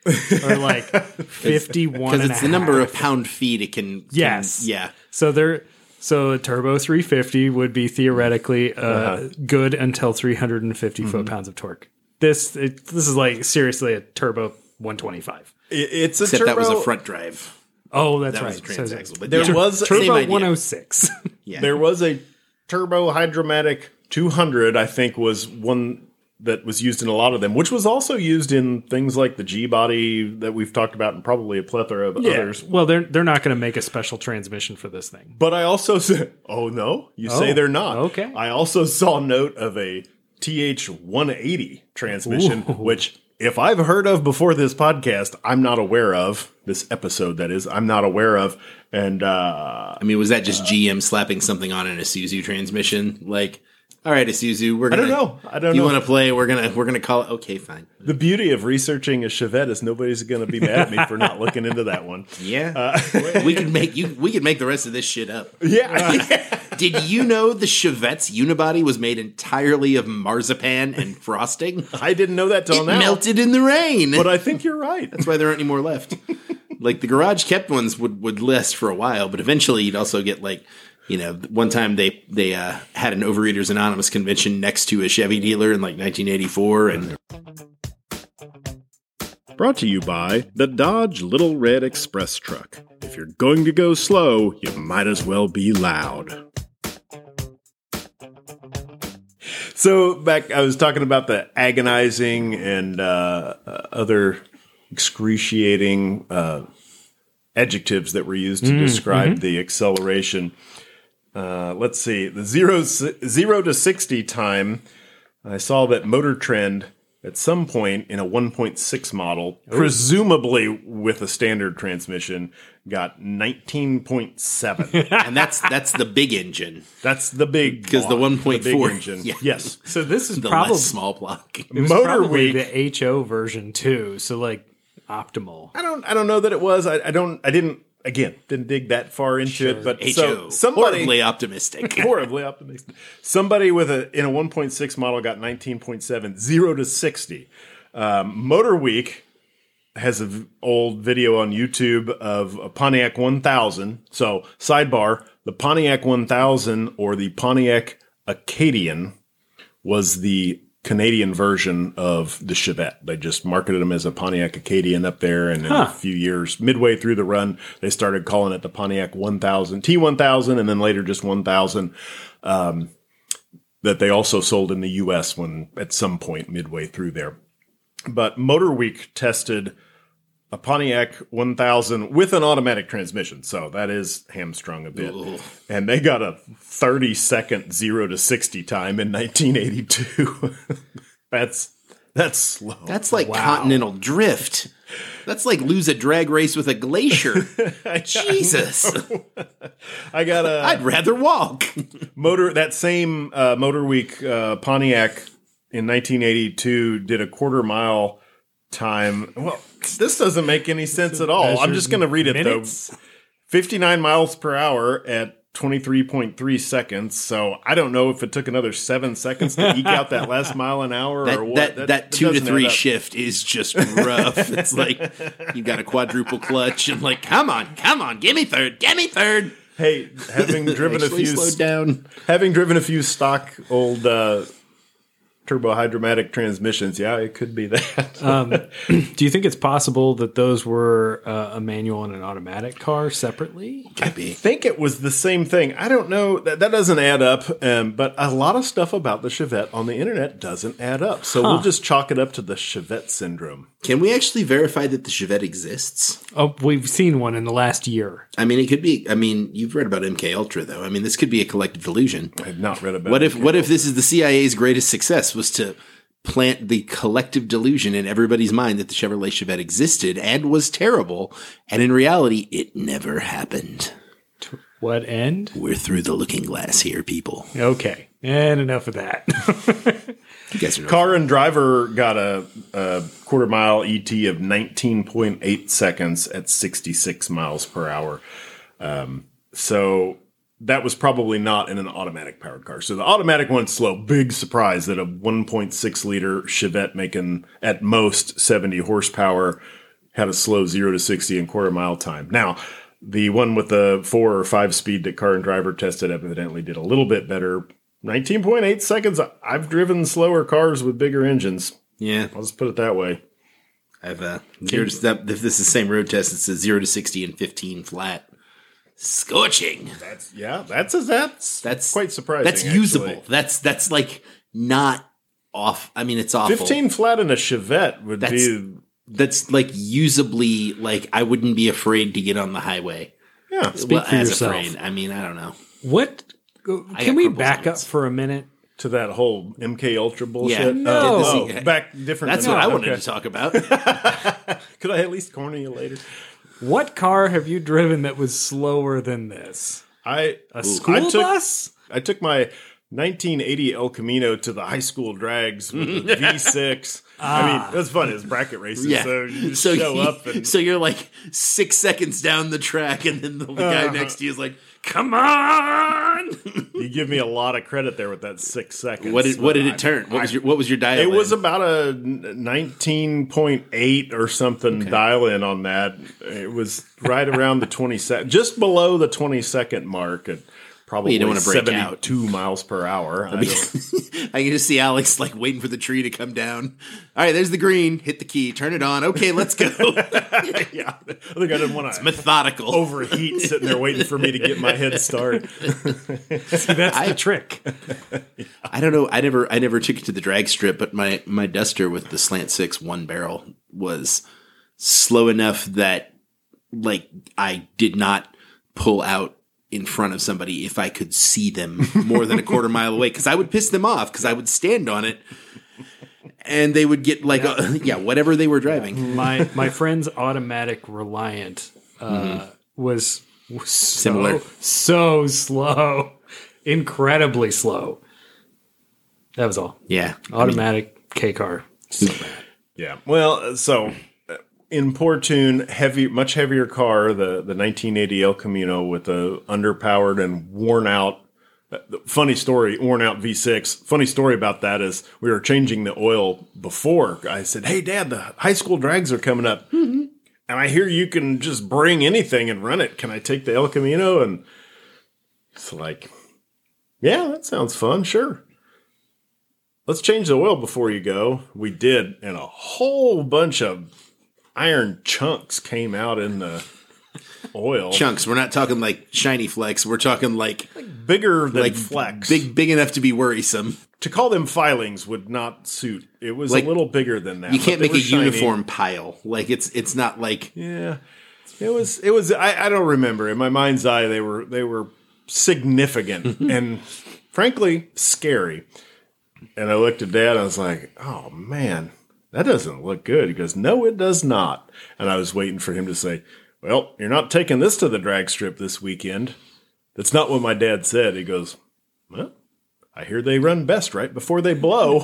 Speaker 3: or like fifty-one
Speaker 2: Because
Speaker 3: and
Speaker 2: it's
Speaker 3: a
Speaker 2: the number
Speaker 3: half.
Speaker 2: of pound feet it can. can-
Speaker 3: Yes.
Speaker 2: yeah.
Speaker 3: So there, so a turbo three fifty would be theoretically uh,
Speaker 1: Uh-huh.
Speaker 3: good until three hundred fifty foot pounds of torque. This it, this is like seriously a turbo one twenty-five.
Speaker 1: It- It's a
Speaker 2: Except
Speaker 1: turbo.
Speaker 2: that was a front drive.
Speaker 3: Oh, that's
Speaker 2: That
Speaker 3: right.
Speaker 2: was a
Speaker 3: So it's-
Speaker 2: transaxle. But
Speaker 1: There
Speaker 2: yeah,
Speaker 1: was a-
Speaker 2: same
Speaker 3: Turbo
Speaker 2: idea.
Speaker 3: one oh six.
Speaker 2: Yeah.
Speaker 1: There was a turbo hydromatic two hundred, I think, was one that was used in a lot of them, which was also used in things like the G body that we've talked about, and probably a plethora of
Speaker 3: Yeah.
Speaker 1: others.
Speaker 3: Well, they're they're not going to make a special transmission for this thing.
Speaker 1: But I also said, oh no, you say
Speaker 3: Oh,
Speaker 1: they're not.
Speaker 3: okay.
Speaker 1: I also saw a note of a T H one eighty transmission,
Speaker 3: Ooh.
Speaker 1: which if I've heard of before this podcast, I'm not aware of. This episode, that is, I'm not aware of. And uh,
Speaker 2: I mean, was that just G M slapping something on an Isuzu transmission? Like, all right, Isuzu, we're
Speaker 1: I
Speaker 2: gonna.
Speaker 1: don't know. I don't
Speaker 2: you
Speaker 1: know.
Speaker 2: want to play? We're gonna we're gonna call it. Okay, fine.
Speaker 1: The beauty of researching a Chevette is nobody's going to be mad at me for not looking into that one.
Speaker 2: Yeah, we could make you. We could make the rest of this shit up.
Speaker 1: Yeah.
Speaker 2: Did you know the Chevette's unibody was made entirely of marzipan and frosting?
Speaker 1: I didn't know that till
Speaker 2: It
Speaker 1: now.
Speaker 2: melted in the rain.
Speaker 1: But I think you're right.
Speaker 2: That's why there aren't any more left. Like the garage kept ones would would last for a while, but eventually you'd also get like, you know, one time they they uh, had an Overeaters Anonymous convention next to a Chevy dealer in like nineteen eighty-four, and
Speaker 1: Brought to you by the Dodge Little Red Express Truck. If you're going to go slow, you might as well be loud. So back, I was talking about the agonizing and uh, uh, other excruciating uh, adjectives that were used to describe the acceleration. Uh, let's see, the zero zero to sixty time. I saw that Motor Trend at some point in a one point six model, presumably with a standard transmission, got nineteen point seven.
Speaker 2: and that's that's the big engine,
Speaker 1: That's the big
Speaker 2: 'Cause the
Speaker 1: block,
Speaker 2: one point four
Speaker 1: big engine.
Speaker 2: yeah.
Speaker 1: Yes.
Speaker 3: So this is
Speaker 2: the
Speaker 3: probably
Speaker 2: less small block.
Speaker 3: it was
Speaker 1: Motor
Speaker 3: probably
Speaker 1: Week.
Speaker 3: the H O version too. So like optimal.
Speaker 1: I don't I don't know that it was. I, I don't I didn't again didn't dig that far into it, but
Speaker 2: H
Speaker 1: so
Speaker 2: O,
Speaker 1: somebody
Speaker 2: horribly optimistic.
Speaker 1: horribly optimistic. Somebody with a in a one point six model got nineteen point seven, zero to sixty. Um, Motor Week has an old video on YouTube of a Pontiac one thousand. So, sidebar, the Pontiac one thousand or the Pontiac Acadian was the Canadian version of the Chevette. They just marketed them as a Pontiac Acadian up there, and in
Speaker 3: Huh.
Speaker 1: a few years, midway through the run, they started calling it the Pontiac one thousand, T one thousand, and then later just one thousand. Um, that they also sold in the U S when at some point midway through there. But Motor Week tested a Pontiac one thousand with an automatic transmission, so that is hamstrung a bit.
Speaker 2: Ooh.
Speaker 1: And they got a thirty second zero to sixty time in nineteen eighty-two. that's that's slow.
Speaker 2: That's like
Speaker 3: Wow.
Speaker 2: continental drift. That's like lose a drag race with a glacier. Jesus.
Speaker 1: I got a
Speaker 2: I'd rather walk.
Speaker 1: motor that same uh, Motor Week uh, Pontiac in nineteen eighty-two did a quarter mile time. Well, this doesn't make any sense at all. I'm just going to read it
Speaker 3: Minutes?
Speaker 1: though. fifty-nine miles per hour at twenty-three point three seconds. So I don't know if it took another seven seconds to eke out that last mile an hour
Speaker 2: That
Speaker 1: or what.
Speaker 2: that, that, two to
Speaker 1: doesn't
Speaker 2: three
Speaker 1: add up.
Speaker 2: shift is just rough. It's like you got a quadruple clutch and like, come on, come on, give me third, give me third.
Speaker 1: Hey, having driven a
Speaker 2: Actually
Speaker 1: few
Speaker 2: slowed down.
Speaker 1: having driven a few stock old uh, turbo hydromatic transmissions, yeah, it could be that.
Speaker 3: Um, do you think it's possible that those were uh, a manual and an automatic car separately?
Speaker 2: Could be.
Speaker 1: I think it was the same thing. I don't know. That, that doesn't add up. Um, but a lot of stuff about the Chevette on the internet doesn't add up. So we'll just chalk it up to the Chevette syndrome.
Speaker 2: Can we actually verify that the Chevette exists?
Speaker 3: Oh, we've seen one in the last year.
Speaker 2: I mean, it could be. I mean, you've read about M K Ultra, though. I mean, this could be a collective delusion.
Speaker 1: I have not read about
Speaker 2: What
Speaker 1: it.
Speaker 2: if? What if this is the C I A's greatest success? Was to plant the collective delusion in everybody's mind that the Chevrolet Chevette existed and was terrible, and in reality, it never happened.
Speaker 3: What end?
Speaker 2: We're through the looking glass here, people.
Speaker 3: Okay, and enough of that.
Speaker 2: You guys are no
Speaker 1: Car and driver got a, a quarter mile E T of nineteen point eight seconds at sixty-six miles per hour. Um, so that was probably not in an automatic powered car. So the automatic went slow. Big surprise that a one point six liter Chevette making at most seventy horsepower had a slow zero to sixty in quarter mile time. Now, the one with the four or five speed that Car and Driver tested evidently did a little bit better. nineteen point eight seconds. I've driven slower cars with bigger engines.
Speaker 2: Yeah.
Speaker 1: I'll just put it that way.
Speaker 2: I've uh, zero to, that, if this is the same road test, it says zero to sixty and fifteen flat. Scorching.
Speaker 1: That's yeah. That's a, that's
Speaker 2: That's
Speaker 1: quite surprising.
Speaker 2: That's usable.
Speaker 1: actually.
Speaker 2: That's that's like not off. I mean, it's awful.
Speaker 1: Fifteen flat in a Chevette would
Speaker 2: That's-
Speaker 1: be
Speaker 2: That's like usably like I wouldn't be afraid to get on the highway.
Speaker 1: yeah.
Speaker 3: Speak for
Speaker 2: as
Speaker 3: yourself.
Speaker 2: afraid. I mean, I don't know.
Speaker 3: What?
Speaker 2: got
Speaker 3: Can we
Speaker 2: crumple
Speaker 3: back up
Speaker 2: hands.
Speaker 3: for a minute?
Speaker 1: To that whole M K Ultra bullshit.
Speaker 2: Yeah.
Speaker 3: No.
Speaker 1: Oh,
Speaker 2: Did this-
Speaker 1: back different.
Speaker 2: That's
Speaker 1: than
Speaker 2: what
Speaker 1: that.
Speaker 2: I wanted
Speaker 1: Okay.
Speaker 2: to talk about.
Speaker 1: Could I at least corner you later?
Speaker 3: What car have you driven that was slower than this?
Speaker 1: I
Speaker 3: A school
Speaker 1: I took,
Speaker 3: bus?
Speaker 1: I took my nineteen eighty El Camino to the high school drags with the V six. I mean, that's fun. It's bracket races,
Speaker 2: Yeah.
Speaker 1: so you just
Speaker 2: so
Speaker 1: show
Speaker 2: you-
Speaker 1: up and
Speaker 2: so you're like six seconds down the track, and then the guy
Speaker 1: Uh-huh.
Speaker 2: next to you is like, "Come on!"
Speaker 1: you give me a lot of credit there with that six seconds.
Speaker 2: what did what did
Speaker 1: I-
Speaker 2: it turn? What was your what was your dial?
Speaker 1: It was
Speaker 2: in?
Speaker 1: about a nineteen point eight or something dial in on that. It was right around the twenty second, just below the twenty second mark at probably
Speaker 2: you don't wanna break out.
Speaker 1: seventy-two miles per hour. I don't-
Speaker 2: I can just see Alex like waiting for the tree to come down. All right, there's the green. Hit the key. Turn it on. Okay, let's go.
Speaker 1: yeah, I think I didn't want to
Speaker 2: Methodical.
Speaker 1: overheat sitting there waiting for me to get my head start.
Speaker 3: See, that's the trick.
Speaker 2: I don't know. I never I never took it to the drag strip, but my my Duster with the slant six one barrel was slow enough that like I did not pull out in front of somebody if I could see them more than a quarter mile away, because I would piss them off because I would stand on it and they would get like yeah, a, yeah whatever they were driving.
Speaker 3: My my friend's automatic Reliant uh, was, was so,
Speaker 2: Similar.
Speaker 3: so slow, incredibly slow. That was all.
Speaker 2: Yeah,
Speaker 3: Automatic K car.
Speaker 1: Yeah. Well, so uh, in Portune, heavy, much heavier car, the, the nineteen eighty El Camino with the underpowered and worn out. Uh, funny story, worn out V six. Funny story about that is we were changing the oil before. I said, "Hey, Dad, the high school drags are coming up, and I hear you can just bring anything and run it. Can I take the El Camino?" And it's like, "Yeah, that sounds fun. Sure." Let's change the oil before you go. We did, and a whole bunch of iron chunks came out in the oil.
Speaker 2: chunks. We're not talking like shiny flecks. We're talking like
Speaker 1: Bigger than
Speaker 2: like
Speaker 1: flecks.
Speaker 2: big big enough to be worrisome.
Speaker 1: To call them filings would not suit. It was
Speaker 2: Like,
Speaker 1: a little bigger than that.
Speaker 2: You
Speaker 1: but
Speaker 2: can't
Speaker 1: they
Speaker 2: make
Speaker 1: were
Speaker 2: a
Speaker 1: shiny.
Speaker 2: uniform pile. Like it's it's not like
Speaker 1: Yeah, it was. It was. I, I don't remember. In my mind's eye, they were they were significant and frankly scary. And I looked at Dad and I was like, "Oh man, that doesn't look good." He goes, "No, it does not." And I was waiting for him to say, "Well, you're not taking this to the drag strip this weekend." That's not what my dad said. He goes, "Well, I hear they run best right before they blow."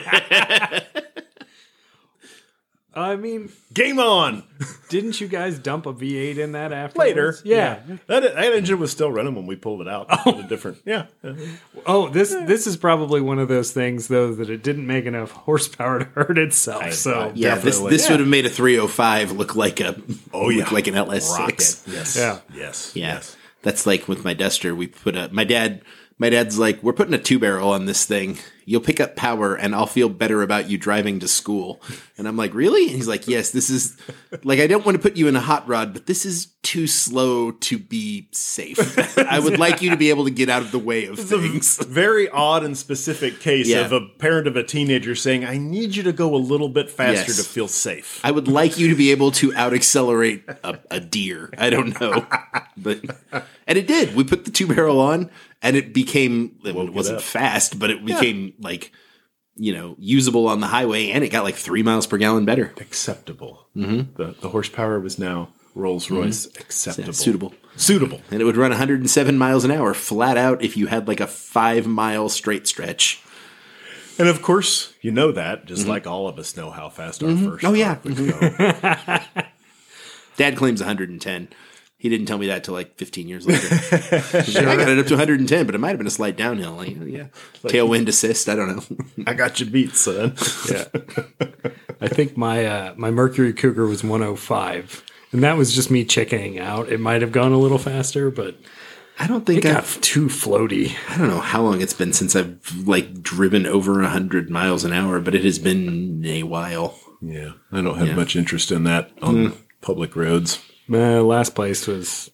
Speaker 3: I mean,
Speaker 1: Game on.
Speaker 3: didn't you guys dump a V eight in that after?
Speaker 1: Later.
Speaker 3: Yeah.
Speaker 1: That, that engine was still running when we pulled it out. Oh. A different, yeah.
Speaker 3: Oh, this this is probably one of those things though that it didn't make enough horsepower to hurt itself.
Speaker 1: I-
Speaker 3: so
Speaker 2: yeah. This
Speaker 1: Definitely.
Speaker 2: this
Speaker 1: Yeah.
Speaker 2: would have made a three oh five look like a
Speaker 1: Oh, yeah.
Speaker 2: look like an L S
Speaker 1: Rocket.
Speaker 2: six.
Speaker 1: Yes.
Speaker 3: Yeah.
Speaker 1: Yes.
Speaker 2: Yeah.
Speaker 1: Yes.
Speaker 2: That's like with my Duster. We put a my dad. My dad's like, "We're putting a two barrel on this thing. You'll pick up power, and I'll feel better about you driving to school." And I'm like, "Really?" And he's like, "Yes. This is like I don't want to put you in a hot rod, but this is too slow to be safe. I would like you to be able to get out of the way of things."
Speaker 1: Very odd and specific case
Speaker 2: Yeah.
Speaker 1: of a parent of a teenager saying, "I need you to go a little bit faster
Speaker 2: Yes.
Speaker 1: to feel safe."
Speaker 2: I would like you to be able to out accelerate a, a deer. I don't know, but and it did. We put the two barrel on, and it became it
Speaker 1: Woke it
Speaker 2: wasn't
Speaker 1: up.
Speaker 2: fast, but it became like you know usable on the highway, and it got like three miles per gallon better.
Speaker 1: Acceptable. Mm-hmm. The, the horsepower was now Rolls Royce acceptable.
Speaker 2: Suitable.
Speaker 1: Suitable.
Speaker 2: And it would run one hundred seven miles an hour flat out if you had like a five mile straight stretch.
Speaker 1: And of course, you know that, just like all of us know how fast our first
Speaker 2: Oh, yeah.
Speaker 1: car would go.
Speaker 2: Dad claims one hundred ten. He didn't tell me that till like fifteen years later. He's like, I got it up to one hundred ten, but it might have been a slight downhill. Like, yeah, tailwind assist. I don't know.
Speaker 1: I got you beat, son.
Speaker 3: yeah. I think my uh, my Mercury Cougar was one oh five, and that was just me chickening out. It might have gone a little faster, but
Speaker 2: I don't
Speaker 3: it
Speaker 2: think
Speaker 3: got
Speaker 2: I've,
Speaker 3: too floaty.
Speaker 2: I don't know how long it's been since I've like driven over a hundred miles an hour, but it has been a while.
Speaker 1: Yeah, I don't have
Speaker 2: Yeah.
Speaker 1: much interest in that on public roads.
Speaker 3: My last place was,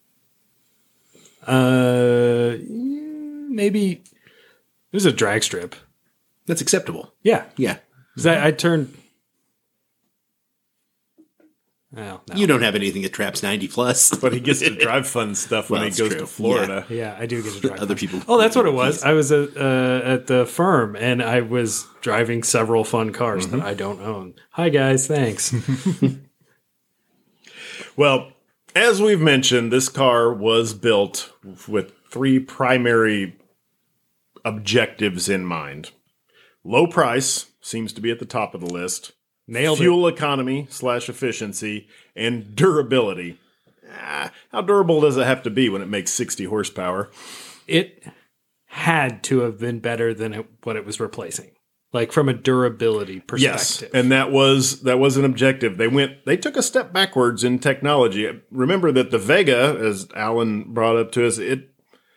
Speaker 3: uh, maybe it was a drag strip.
Speaker 2: That's acceptable.
Speaker 3: Yeah,
Speaker 2: Yeah.
Speaker 3: 'cause I, I turned. Well, no.
Speaker 2: You don't have anything that traps ninety plus.
Speaker 1: But he gets to drive fun stuff when
Speaker 2: Well,
Speaker 1: he
Speaker 2: that's
Speaker 1: goes
Speaker 2: true.
Speaker 1: to Florida.
Speaker 3: Yeah, I do get to drive
Speaker 2: Other
Speaker 3: fun.
Speaker 2: people-
Speaker 3: Oh, that's what it was. I was at, uh, at the firm, and I was driving several fun cars that I don't own. Hi, guys. Thanks.
Speaker 1: Well, as we've mentioned, this car was built with three primary objectives in mind. Low price seems to be at the top of the list.
Speaker 3: Nailed
Speaker 1: Fuel economy slash efficiency and durability. Ah, how durable does it have to be when it makes sixty horsepower?
Speaker 3: it. It had to have been better than it, what it was replacing, like from a durability
Speaker 1: Yes,
Speaker 3: perspective.
Speaker 1: and that was that was an objective. They went they took a step backwards in technology. Remember that the Vega, as Alan brought up to us, it
Speaker 2: It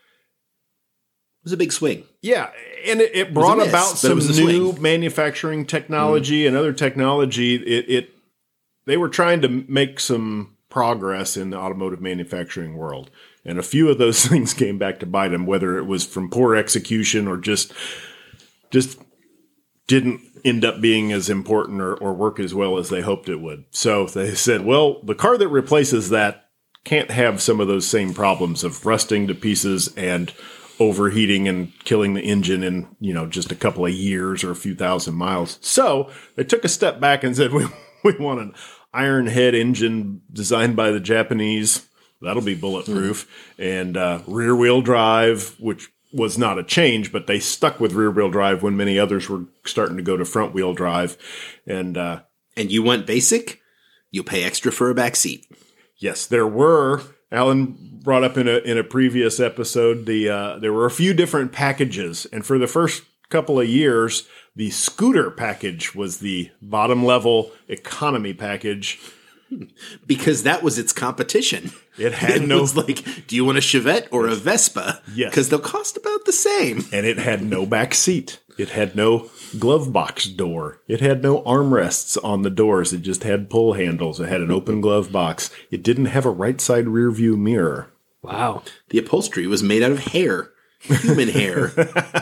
Speaker 2: was a big swing.
Speaker 1: yeah, and it, it brought
Speaker 2: miss,
Speaker 1: about
Speaker 2: but it
Speaker 1: some
Speaker 2: was a
Speaker 1: new
Speaker 2: swing.
Speaker 1: manufacturing technology and other technology. It, it they were trying to make some progress in the automotive manufacturing world, and a few of those things came back to bite them. Whether it was from poor execution or just just didn't end up being as important or, or work as well as they hoped it would. So they said, well, the car that replaces that can't have some of those same problems of rusting to pieces and overheating and killing the engine in, you know, just a couple of years or a few thousand miles. So they took a step back and said, we, we want an iron head engine designed by the Japanese. That'll be bulletproof. And uh, rear wheel drive, which was not a change, but they stuck with rear wheel drive when many others were starting to go to front wheel drive. And uh,
Speaker 2: And you want basic? You'll pay extra for a back seat.
Speaker 1: yes, there were. Alan brought up in a in a previous episode the uh, there were a few different packages, and for the first couple of years, the scooter package was the bottom level economy package.
Speaker 2: Because that was its competition.
Speaker 1: It had
Speaker 2: It
Speaker 1: no
Speaker 2: was like, do you want a Chevette or a Vespa?
Speaker 1: Yes.
Speaker 2: Because they'll cost about the same.
Speaker 1: and it had no back seat. It had no glove box door. It had no armrests on the doors. It just had pull handles. It had an open glove box. It didn't have a right side rear view mirror.
Speaker 3: Wow.
Speaker 2: The upholstery was made out of hair. Human hair.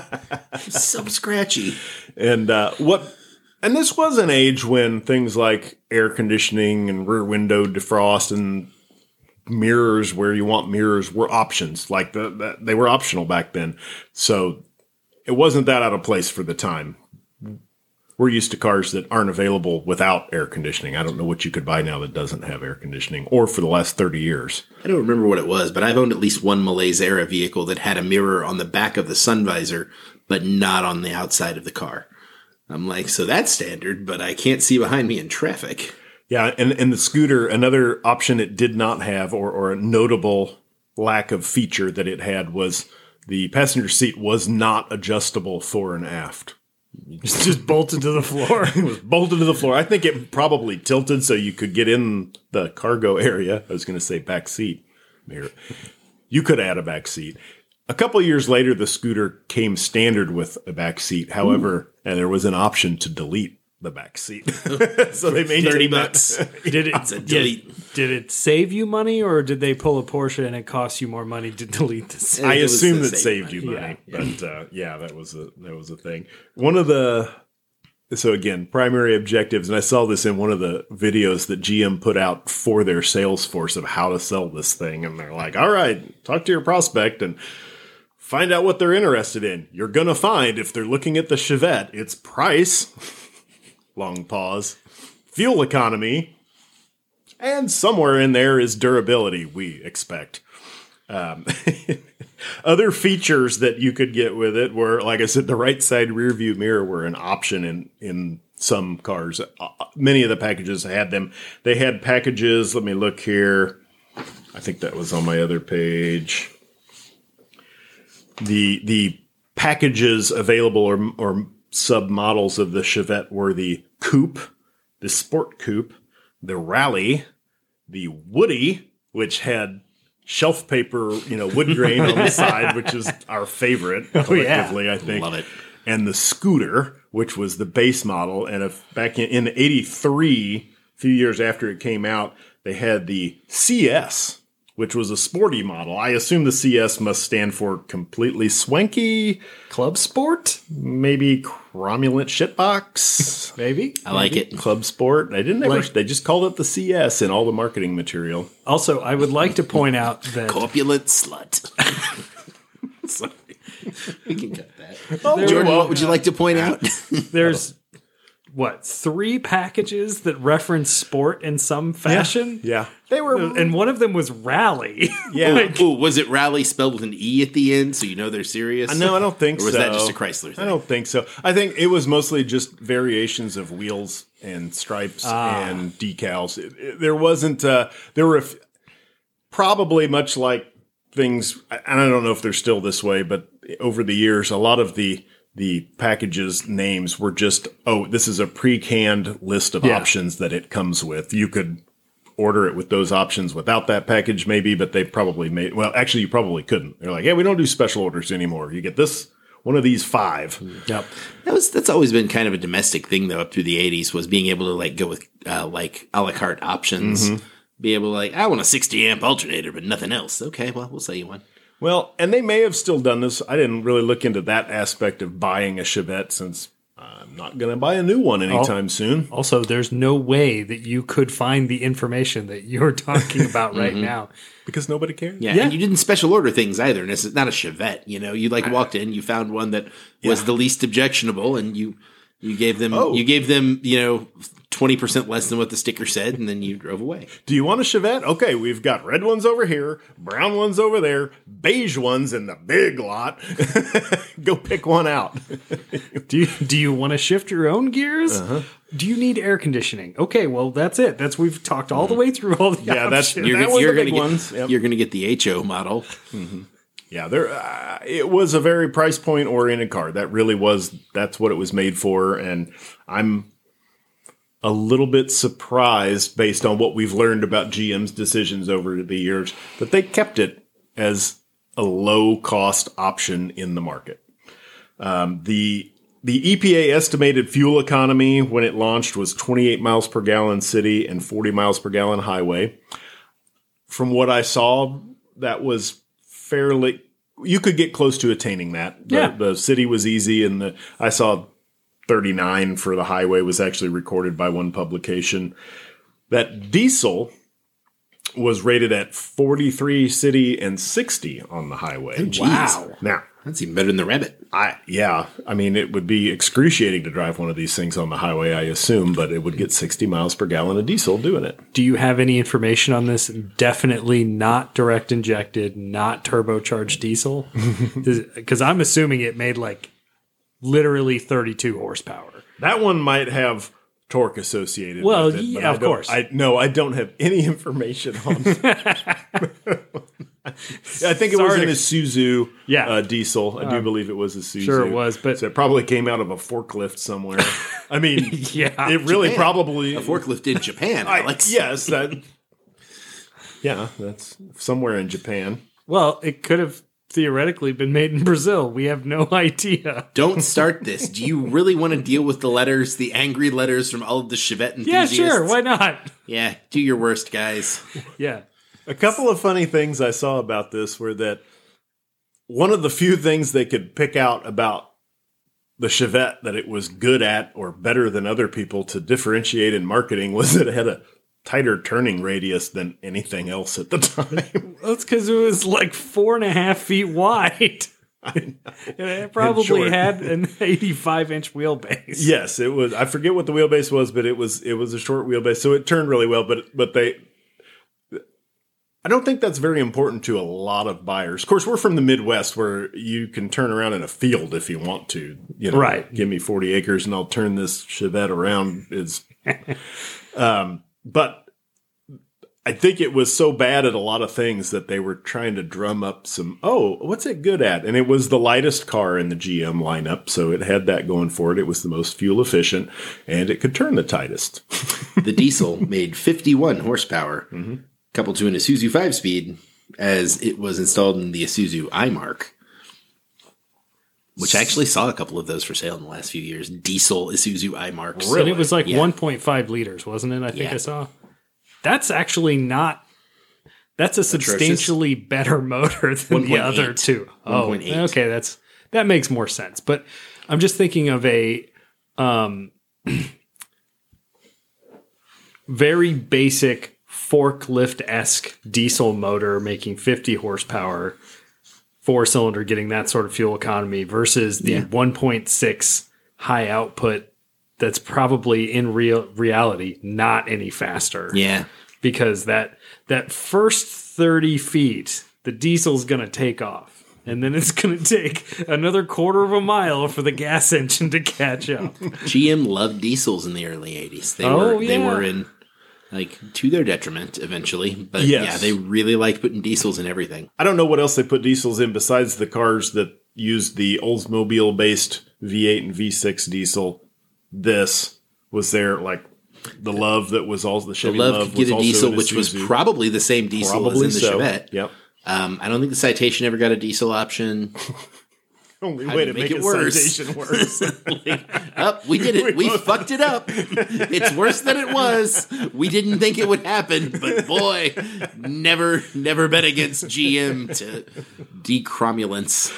Speaker 2: So scratchy.
Speaker 1: And uh, what? And this was an age when things like air conditioning and rear window defrost and mirrors, where you want mirrors, were options. Like the, the they were optional back then. So it wasn't that out of place for the time. We're used to cars that aren't available without air conditioning. I don't know what you could buy now that doesn't have air conditioning, or for the last thirty years.
Speaker 2: I don't remember what it was, but I've owned at least one Malaise Era vehicle that had a mirror on the back of the sun visor, but not on the outside of the car. I'm like, so that's standard, but I can't see behind me in traffic.
Speaker 1: Yeah, and, and the scooter, another option it did not have, or, or a notable lack of feature that it had, was the passenger seat was not adjustable fore and aft.
Speaker 3: It's just bolted to the floor.
Speaker 1: It was bolted to the floor. I think it probably tilted so you could get in the cargo area. I was going to say back seat. There. You could add a back seat. A couple of years later, the scooter came standard with a back seat. However, and there was an option to delete the back seat. So they made
Speaker 2: thirty
Speaker 1: it
Speaker 2: bucks.
Speaker 3: Did it
Speaker 2: It's a delete.
Speaker 3: yeah, did it save you money, or did they pull a Porsche and it cost you more money to delete this?
Speaker 1: I
Speaker 2: It was
Speaker 1: assume
Speaker 2: the
Speaker 1: that
Speaker 2: same
Speaker 1: saved you
Speaker 3: money.
Speaker 1: money,
Speaker 3: Yeah,
Speaker 1: but uh, yeah, that was a that was a thing. One of the so again primary objectives, and I saw this in one of the videos that G M put out for their sales force of how to sell this thing, and they're like, "All right, talk to your prospect and find out what they're interested in. You're gonna find if they're looking at the Chevette, it's price." Long pause. Fuel economy. And somewhere in there is durability, we expect. Um, other features that you could get with it were, like I said, the right side rear view mirror were an option in, in some cars. Uh, many of the packages had them. They had packages. Let me look here. I think that was on my other page. The the packages available or or submodels of the Chevette were the coupe, the Sport Coupe, the Rally, the Woody, which had shelf paper, you know, wood grain on the side, which is our favorite collectively,
Speaker 3: yeah.
Speaker 1: I think.
Speaker 2: Love it.
Speaker 1: And the Scooter, which was the base model. And if back in, in eighty-three, a few years after it came out, they had the C S, which was a sporty model. I assume the C S must stand for completely swanky,
Speaker 3: Club Sport,
Speaker 1: maybe cromulent shitbox.
Speaker 3: maybe.
Speaker 2: I like it.
Speaker 1: Club Sport. They didn't ever,
Speaker 3: Like-
Speaker 1: they just called it the C S in all the marketing material.
Speaker 3: Also, I would like to point out that
Speaker 2: Corpulent slut. Sorry. We can cut that.
Speaker 1: Oh,
Speaker 2: Jordan,
Speaker 1: well,
Speaker 2: what would you like to point out?
Speaker 3: there's what three packages that reference sport in some fashion.
Speaker 1: Yeah. They were,
Speaker 3: And one of them was Rally.
Speaker 1: yeah.
Speaker 3: Like,
Speaker 2: Ooh, was it Rally spelled with an E at the end so you know they're serious?
Speaker 1: No, I don't think
Speaker 2: Or was
Speaker 1: so.
Speaker 2: that just a Chrysler thing?
Speaker 1: I don't think so. I think it was mostly just variations of wheels and stripes and decals. It- it- there wasn't, uh, there were a f- probably much like things, and I don't know if they're still this way, but over the years, a lot of the the packages names were just, oh, this is a pre-canned list of
Speaker 3: Yeah.
Speaker 1: options that it comes with. You could order it with those options without that package maybe, but they probably made, well, actually you probably couldn't. They're like, yeah, we don't do special orders anymore. You get this, one of these five.
Speaker 3: yep.
Speaker 2: That was that's always been kind of a domestic thing though up through the eighties was being able to like go with uh, like a la carte options. Be able to like, I want a sixty amp alternator, but nothing else. Okay, well, we'll sell you one.
Speaker 1: Well, and they may have still done this. I didn't really look into that aspect of buying a Chevette since I'm not going to buy a new one anytime soon.
Speaker 3: Also, there's no way that you could find the information that you're talking about right now.
Speaker 1: Because nobody cares.
Speaker 2: Yeah,
Speaker 3: Yeah.
Speaker 2: and you didn't special order things either. And it's not a Chevette, you know. You like walked in, you found one that was
Speaker 1: Yeah.
Speaker 2: the least objectionable, and you you gave them
Speaker 1: Oh.
Speaker 2: you gave them you know twenty percent less than what the sticker said, and then you drove away.
Speaker 1: Do you want a Chevette? Okay, we've got red ones over here, brown ones over there, beige ones in the big lot. Go pick one out.
Speaker 3: Do you do you want to shift your own gears? Do you need air conditioning? Okay, well that's it. That's we've talked all the way through all the
Speaker 1: Yeah, that's-
Speaker 3: options.
Speaker 2: You're,
Speaker 1: That
Speaker 2: gonna-
Speaker 1: was
Speaker 2: you're
Speaker 1: the
Speaker 2: gonna
Speaker 1: big
Speaker 2: get
Speaker 1: ones. Yep.
Speaker 2: you're gonna get the H O model.
Speaker 1: Yeah, there. Uh, it was a very price point oriented car. That really was. That's what it was made for, and I'm a little bit surprised, based on what we've learned about G M's decisions over the years, that they kept it as a low cost option in the market. Um, the the E P A estimated fuel economy when it launched was twenty-eight miles per gallon city and forty miles per gallon highway. From what I saw, that was fairly, you could get close to attaining that. The,
Speaker 3: Yeah.
Speaker 1: the city was easy, and the I saw thirty-nine for the highway was actually recorded by one publication. That diesel was rated at forty-three city and sixty on the highway.
Speaker 2: geez.
Speaker 3: Wow.
Speaker 1: Now,
Speaker 2: That's even better than the Rabbit.
Speaker 1: I yeah, I mean it would be excruciating to drive one of these things on the highway, I assume, but it would get sixty miles per gallon of diesel doing it.
Speaker 3: Do you have any information on this? Definitely not direct injected, not turbocharged diesel. Because I'm assuming it made like literally thirty-two horsepower.
Speaker 1: That one might have torque associated
Speaker 3: Well,
Speaker 1: with it. but
Speaker 3: yeah,
Speaker 1: I
Speaker 3: of
Speaker 1: don't-
Speaker 3: course.
Speaker 1: I no, I don't have any information on I think it was
Speaker 3: Sorry
Speaker 1: an
Speaker 3: to-
Speaker 1: Isuzu
Speaker 3: Yeah.
Speaker 1: uh, diesel. I do believe it was a Isuzu.
Speaker 3: Sure it was, but-
Speaker 1: so it probably came out of a forklift somewhere. I mean,
Speaker 3: Yeah.
Speaker 1: it really
Speaker 2: Japan.
Speaker 1: probably
Speaker 2: A forklift in Japan,
Speaker 1: I-
Speaker 2: Alex.
Speaker 1: yes, that. Yeah, that's somewhere in Japan.
Speaker 3: Well, it could have theoretically been made in Brazil. We have no idea.
Speaker 2: Don't start this. Do you really want to deal with the letters, the angry letters from all of the Chevette
Speaker 3: Yeah,
Speaker 2: enthusiasts?
Speaker 3: sure. Why not?
Speaker 2: Yeah, do your worst, guys.
Speaker 3: Yeah.
Speaker 1: A couple of funny things I saw about this were that one of the few things they could pick out about the Chevette that it was good at or better than other people to differentiate in marketing was that it had a tighter turning radius than anything else at the time.
Speaker 3: That's because it was like four and a half feet wide. And it probably
Speaker 1: short.
Speaker 3: had an eighty-five inch wheelbase.
Speaker 1: Yes, it was. I forget what the wheelbase was, but it was it was a short wheelbase, so it turned really well. But but they, I don't think that's very important to a lot of buyers. Of course, we're from the Midwest, where you can turn around in a field if you want to. You know,
Speaker 3: Right.
Speaker 1: Give me forty acres and I'll turn this Chevette around. Is, um, but I think it was so bad at a lot of things that they were trying to drum up some, oh, what's it good at? And it was the lightest car in the G M lineup, so it had that going for it. It was the most fuel efficient, and it could turn the tightest.
Speaker 2: The diesel made fifty-one horsepower,
Speaker 1: Mm-hmm.
Speaker 2: coupled to an Isuzu five-speed, as it was installed in the Isuzu I-Mark, which I actually saw a couple of those for sale in the last few years. Diesel Isuzu I-Marks.
Speaker 3: And it was like
Speaker 2: Yeah.
Speaker 3: one point five liters, wasn't it? I think
Speaker 2: Yeah.
Speaker 3: I saw. That's actually not. That's a substantially better motor than the
Speaker 2: one point eight.
Speaker 3: other two. Oh,
Speaker 2: one point eight.
Speaker 3: okay, that's that makes more sense. But I'm just thinking of a um, very basic forklift-esque diesel motor making fifty horsepower, four cylinder, getting that sort of fuel economy versus the
Speaker 2: Yeah.
Speaker 3: one point six high output. That's probably in real reality not any faster.
Speaker 2: Yeah.
Speaker 3: Because that that first thirty feet, the diesel's going to take off. And then it's going to take another quarter of a mile for the gas engine to catch up.
Speaker 2: G M loved diesels in the early eighties. They
Speaker 3: Oh,
Speaker 2: were they
Speaker 3: yeah.
Speaker 2: were in like to their detriment eventually, but
Speaker 1: Yes.
Speaker 2: yeah, they really liked putting diesels in everything.
Speaker 1: I don't know what else they put diesels in besides the cars that used the Oldsmobile-based V eight and V six diesel. This was their, like, the Love that was all the
Speaker 2: The
Speaker 1: Chevy
Speaker 2: Love
Speaker 1: Love
Speaker 2: could
Speaker 1: was
Speaker 2: get a
Speaker 1: also
Speaker 2: diesel,
Speaker 1: an
Speaker 2: which was
Speaker 1: Isuzu.
Speaker 2: probably the same diesel
Speaker 1: Probably
Speaker 2: as in the
Speaker 1: so.
Speaker 2: Chevette.
Speaker 1: Yep.
Speaker 2: Um, I don't think the Citation ever got a diesel option.
Speaker 1: Only
Speaker 2: How
Speaker 1: way
Speaker 2: to
Speaker 1: to
Speaker 2: make
Speaker 1: make,
Speaker 2: it
Speaker 1: a
Speaker 2: worse.
Speaker 1: citation worse.
Speaker 2: Up, we did it. We
Speaker 1: We-
Speaker 2: fucked it up. It's worse than it was. We didn't think it would happen, but boy, never, never bet against G M to decromulence.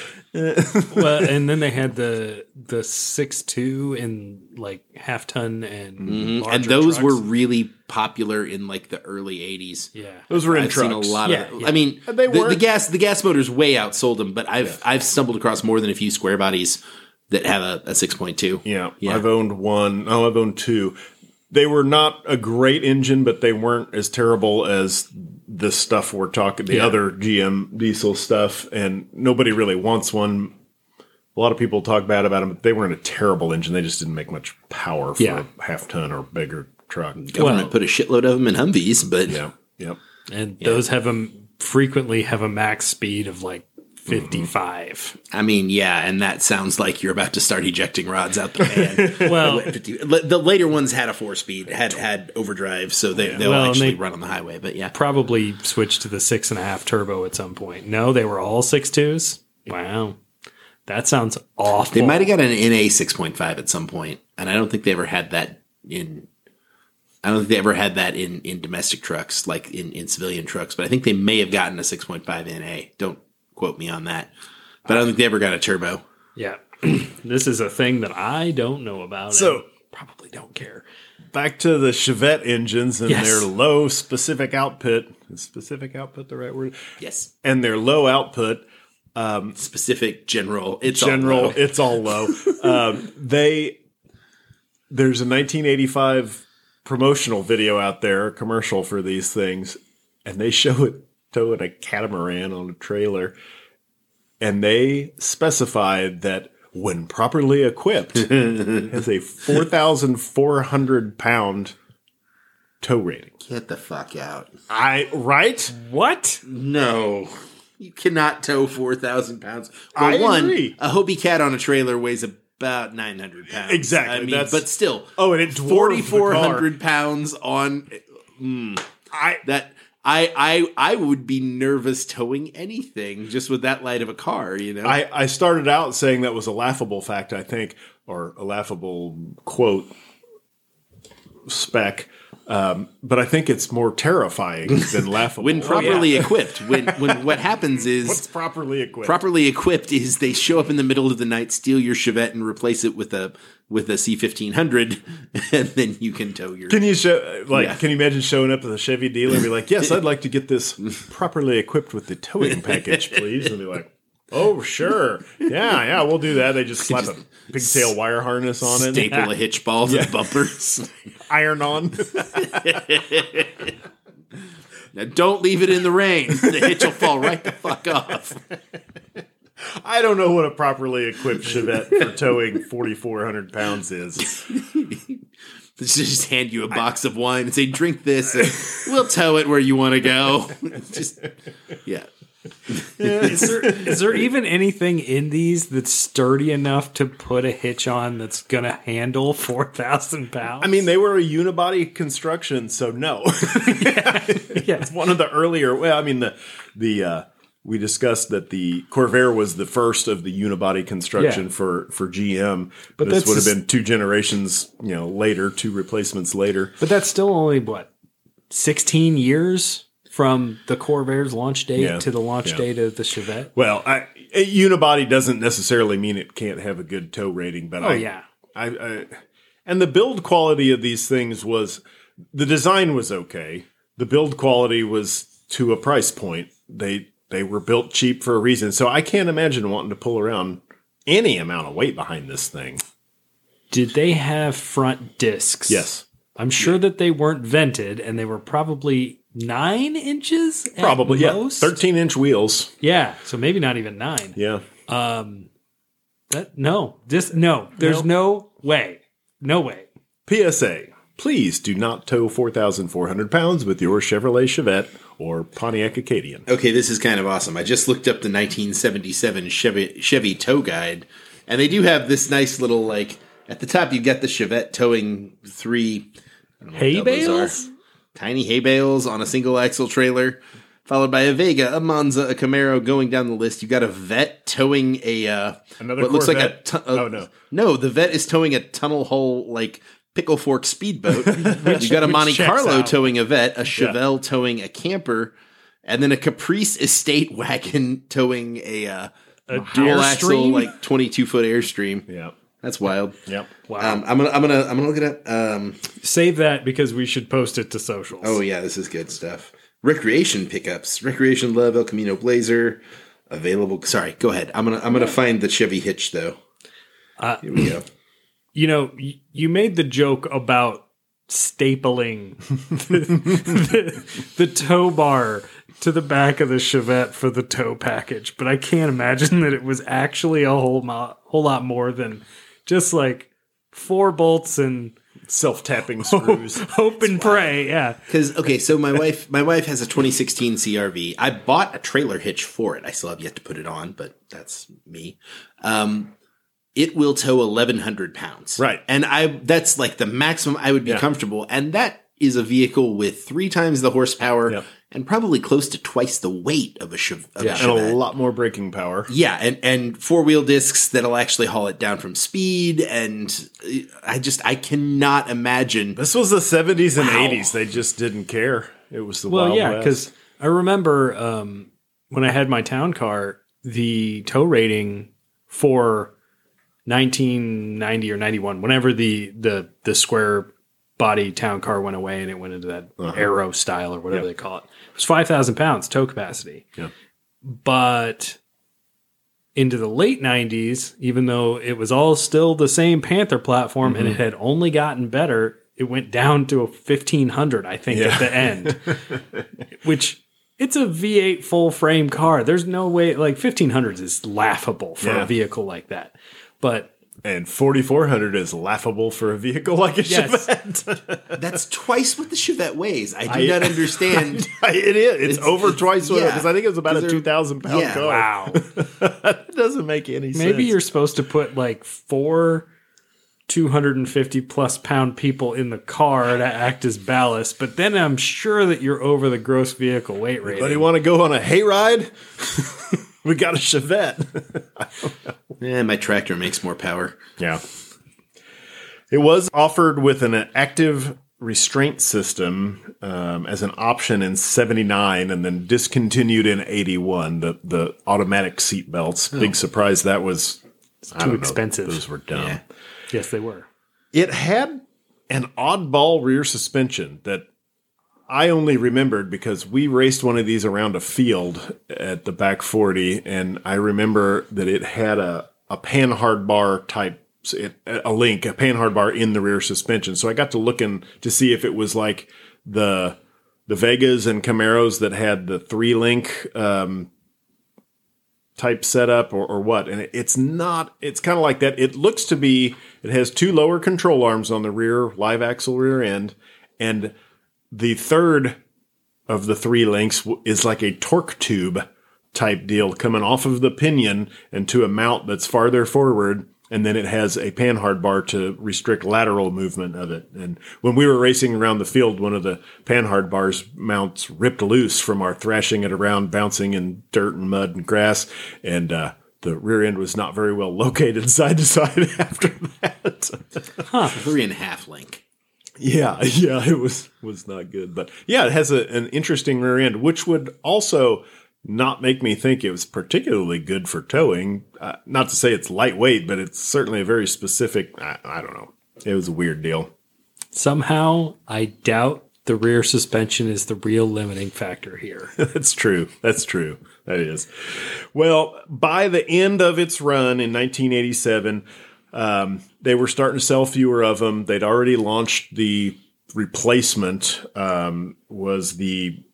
Speaker 3: Well, and then they had the the six two and like half ton and
Speaker 2: And
Speaker 3: larger
Speaker 2: those
Speaker 3: trucks.
Speaker 2: were really popular in like the early eighties.
Speaker 3: yeah.
Speaker 1: Those were in
Speaker 2: I've
Speaker 1: trucks.
Speaker 2: seen a lot
Speaker 3: Yeah,
Speaker 2: of.
Speaker 3: yeah.
Speaker 2: I mean,
Speaker 1: And they
Speaker 2: the, the
Speaker 1: weren't-
Speaker 2: gas the gas motors way outsold them, but I've I've stumbled across more than a few square bodies that have a, a six point two.
Speaker 1: Yeah,
Speaker 2: Yeah.
Speaker 1: I've owned one. Oh, I've owned two. They were not a great engine, but they weren't as terrible as the stuff we're talking, the
Speaker 3: Yeah.
Speaker 1: other G M diesel stuff. And nobody really wants one. A lot of people talk bad about them, but they weren't a terrible engine. They just didn't make much power for
Speaker 3: Yeah.
Speaker 1: a half ton or bigger truck.
Speaker 2: Government
Speaker 3: Well-
Speaker 2: put a shitload of them in Humvees, but
Speaker 1: Yeah, yep.
Speaker 3: And those have a frequently have a max speed of like fifty-five.
Speaker 2: I mean, yeah, and that sounds like you're about to start ejecting rods out the fan.
Speaker 3: Well,
Speaker 2: The later ones had a four speed, had had overdrive, so they, they'll
Speaker 3: Well, and
Speaker 2: actually
Speaker 3: they-
Speaker 2: run on the highway. But yeah,
Speaker 3: probably switched to the six and a half turbo at some point. No, they were all six twos. Wow. That sounds awful.
Speaker 2: they might have got an N A six point five at some point, and I don't think they ever had that in. I don't think they ever had that in, in domestic trucks, like in, in civilian trucks. But I think they may have gotten a six point five N A. Don't quote me on that. But I don't think they ever got a turbo.
Speaker 3: Yeah. This is a thing that I don't know about.
Speaker 1: So-
Speaker 3: and probably don't care.
Speaker 1: Back to the Chevette engines and
Speaker 3: Yes.
Speaker 1: their low specific output. Is specific output the right word?
Speaker 2: Yes,
Speaker 1: And their low output.
Speaker 2: specific general. It's all
Speaker 1: General,
Speaker 2: low.
Speaker 1: it's all low. um, they there's a nineteen eighty-five promotional video out there, a commercial for these things, and they show it towing a catamaran on a trailer, and they specified that when properly equipped, it has a four thousand four hundred pound tow rating.
Speaker 2: Get the fuck out.
Speaker 1: I right?
Speaker 3: What?
Speaker 2: No. You cannot tow four thousand pounds. Well,
Speaker 1: I
Speaker 2: one,
Speaker 1: agree.
Speaker 2: a Hobie Cat on a trailer weighs about nine hundred pounds.
Speaker 1: Exactly,
Speaker 2: I mean,
Speaker 1: that's-
Speaker 2: but still.
Speaker 1: Oh, and it dwarves the car.
Speaker 2: forty-four hundred pounds on
Speaker 1: I
Speaker 2: that. I, I I would be nervous towing anything just with that light of a car, you know?
Speaker 1: I, I started out saying that was a laughable fact, I think, or a laughable quote spec. Um, but I think it's more terrifying than laughable.
Speaker 2: when properly equipped, when when what happens is
Speaker 1: What's properly equipped?
Speaker 2: properly equipped is they show up in the middle of the night, steal your Chevette, and replace it with a with a C fifteen hundred, and then you can tow your.
Speaker 1: Can you show like?
Speaker 2: Yeah.
Speaker 1: Can you imagine showing up at a Chevy dealer and be like, "Yes, I'd like to get this properly equipped with the towing package, please," and be like, "Oh, sure, yeah, yeah, we'll do that." They just slap a pigtail wire harness on it,
Speaker 2: staple a hitch ball to the bumpers.
Speaker 1: iron on.
Speaker 2: Now don't leave it in the rain. The hitch will fall right the fuck off.
Speaker 1: I don't know what a properly equipped Chevette for towing forty-four hundred pounds is.
Speaker 2: They just hand you a box of wine and say, drink this, and we'll tow it where you want to go. Just, yeah.
Speaker 3: Is there, is there even anything in these that's sturdy enough to put a hitch on that's going to handle four thousand pounds?
Speaker 1: I mean, they were a unibody construction, so no.
Speaker 3: yeah.
Speaker 1: It's one of the earlier, well, I mean, the, the, uh, we discussed that the Corvair was the first of the unibody construction
Speaker 3: Yeah.
Speaker 1: for, for G M,
Speaker 3: But
Speaker 1: but this
Speaker 3: that's
Speaker 1: would have
Speaker 3: just-
Speaker 1: been two generations, you know, later, two replacements later.
Speaker 3: But that's still only, what, sixteen years from the Corvair's launch date
Speaker 1: Yeah.
Speaker 3: to the launch
Speaker 1: Yeah.
Speaker 3: date of the Chevette?
Speaker 1: Well, I, a unibody doesn't necessarily mean it can't have a good tow rating, but
Speaker 3: Oh,
Speaker 1: I,
Speaker 3: yeah.
Speaker 1: I, I, and the build quality of these things was, the design was okay. The build quality was to a price point. They, they were built cheap for a reason. So I can't imagine wanting to pull around any amount of weight behind this thing.
Speaker 3: Did they have front discs?
Speaker 1: Yes.
Speaker 3: I'm sure that they weren't vented, and they were probably nine inches at
Speaker 1: Probably, yeah.
Speaker 3: most?
Speaker 1: thirteen inch wheels.
Speaker 3: Yeah, so maybe not even nine.
Speaker 1: Yeah.
Speaker 3: Um, that no, just no. There's
Speaker 1: Nope.
Speaker 3: no way, no way.
Speaker 1: P S A. Please do not tow four thousand four hundred pounds with your Chevrolet Chevette or Pontiac Acadian.
Speaker 2: Okay, this is kind of awesome. I just looked up the nineteen seventy-seven Chevy, Chevy tow guide, and they do have this nice little, like, at the top you've got the Chevette towing three I don't know
Speaker 3: Hay
Speaker 2: what those
Speaker 3: bales?
Speaker 2: are. Tiny hay bales on a single axle trailer, followed by a Vega, a Monza, a Camaro. Going down the list, you got a Vet towing a uh,
Speaker 1: Another
Speaker 2: what looks like a,
Speaker 1: Corvette?
Speaker 2: tu- a
Speaker 1: Oh, no.
Speaker 2: no, the Vet is towing a tunnel hole like pickle fork speedboat. you got a
Speaker 3: which
Speaker 2: Monte
Speaker 3: checks
Speaker 2: Carlo
Speaker 3: out.
Speaker 2: towing a Vet, a Chevelle towing a camper, and then a Caprice Estate wagon towing a uh,
Speaker 3: A
Speaker 2: dual axle
Speaker 3: Airstream?
Speaker 2: like twenty-two foot Airstream.
Speaker 1: Yeah.
Speaker 2: That's wild.
Speaker 1: Yep.
Speaker 3: Wow.
Speaker 2: Um, I'm gonna I'm gonna I'm gonna look it up. Um,
Speaker 3: Save that because we should post it to socials.
Speaker 2: oh yeah, this is good stuff. Recreation pickups, Recreation Love, El Camino Blazer, available. Sorry, go ahead. I'm gonna I'm gonna find the Chevy hitch though.
Speaker 3: Uh,
Speaker 2: Here we go.
Speaker 3: You know, y- you made the joke about stapling the, the, the tow bar to the back of the Chevette for the tow package, but I can't imagine that it was actually a whole mo- whole lot more than just like four bolts and
Speaker 1: Self-tapping screws.
Speaker 3: hope and pray. Yeah.
Speaker 2: Because okay, so my wife my wife has a twenty sixteen C R V. I bought a trailer hitch for it. I still have yet to put it on, but that's me. Um, it will tow eleven hundred pounds,
Speaker 1: Right.
Speaker 2: And I that's like the maximum I would be
Speaker 1: Yeah.
Speaker 2: comfortable. And that is a vehicle with three times the horsepower
Speaker 1: Yep.
Speaker 2: and probably close to twice the weight of a, Chev- of
Speaker 3: Yeah.
Speaker 2: a
Speaker 1: And a
Speaker 2: Chevette.
Speaker 1: lot more braking power.
Speaker 2: Yeah, and, and four wheel discs that'll actually haul it down from speed. And I just I cannot imagine.
Speaker 1: This was the seventies and
Speaker 2: Wow.
Speaker 1: eighties. They just didn't care. It was the
Speaker 3: Well,
Speaker 1: Wild
Speaker 3: yeah,
Speaker 1: West.
Speaker 3: because I remember um, when I had my town car, the tow rating for nineteen ninety or ninety-one, whenever the the the square body town car went away and it went into that Aero style or whatever
Speaker 1: Yep.
Speaker 3: they call it, it was five thousand pounds tow capacity.
Speaker 1: Yeah.
Speaker 3: But into the late nineties, even though it was all still the same Panther platform and it had only gotten better, it went down to a fifteen hundred, I think,
Speaker 1: Yeah.
Speaker 3: at the end, which it's a V eight full frame car. There's no way, like fifteen hundreds is laughable for
Speaker 1: Yeah.
Speaker 3: a vehicle like that. But
Speaker 1: And forty-four hundred is laughable for a vehicle like a
Speaker 3: yes,
Speaker 1: Chevette.
Speaker 2: That's twice what the Chevette weighs. I do
Speaker 1: I-
Speaker 2: not understand.
Speaker 1: It is. It's,
Speaker 2: It's-
Speaker 1: over twice what
Speaker 2: yeah.
Speaker 1: because I think it was about a
Speaker 2: 'Cause they're-
Speaker 1: two thousand pound
Speaker 2: yeah.
Speaker 1: car.
Speaker 3: wow.
Speaker 1: It doesn't make any sense.
Speaker 3: Maybe you're supposed to put like four two hundred fifty plus pound people in the car to act as ballast, but then I'm sure that you're over the gross vehicle weight rating.
Speaker 1: Anybody want to go on a hayride? We got a Chevette.
Speaker 2: Eh, my tractor makes more power.
Speaker 1: Yeah. It was offered with an active restraint system um, as an option in seventy-nine and then discontinued in eighty-one, the, the automatic seat belts. Big surprise that was I
Speaker 3: too
Speaker 1: don't know,
Speaker 3: expensive.
Speaker 1: those were dumb.
Speaker 2: Yeah.
Speaker 3: Yes, they were.
Speaker 1: It had an oddball rear suspension that I only remembered because we raced one of these around a field at the back forty, and I remember that it had a, a panhard bar type, it, a link, a panhard bar in the rear suspension. So I got to looking to see if it was like the the Vegas and Camaros that had the three link um, type setup or, or what. And it, it's not, it's kind of like that. It looks to be, it has two lower control arms on the rear, live axle rear end. And the third of the three links is like a torque tube type deal coming off of the pinion and to a mount that's farther forward. And then it has a panhard bar to restrict lateral movement of it. And when we were racing around the field, one of the panhard bars mounts ripped loose from our thrashing it around, bouncing in dirt and mud and grass. And uh, the rear end was not very well located side to side after that.
Speaker 2: Huh. Three and a half link.
Speaker 1: Yeah, yeah, it was was not good. But yeah, it has a, an interesting rear end, which would also not make me think it was particularly good for towing. Uh, not to say it's lightweight, but it's certainly a very specific, I, I don't know. It was a weird deal.
Speaker 3: Somehow, I doubt the rear suspension is the real limiting factor here.
Speaker 1: That's true. That's true. That is. Well, by the end of its run in nineteen eighty-seven, um, they were starting to sell fewer of them. They'd already launched the replacement, um, was the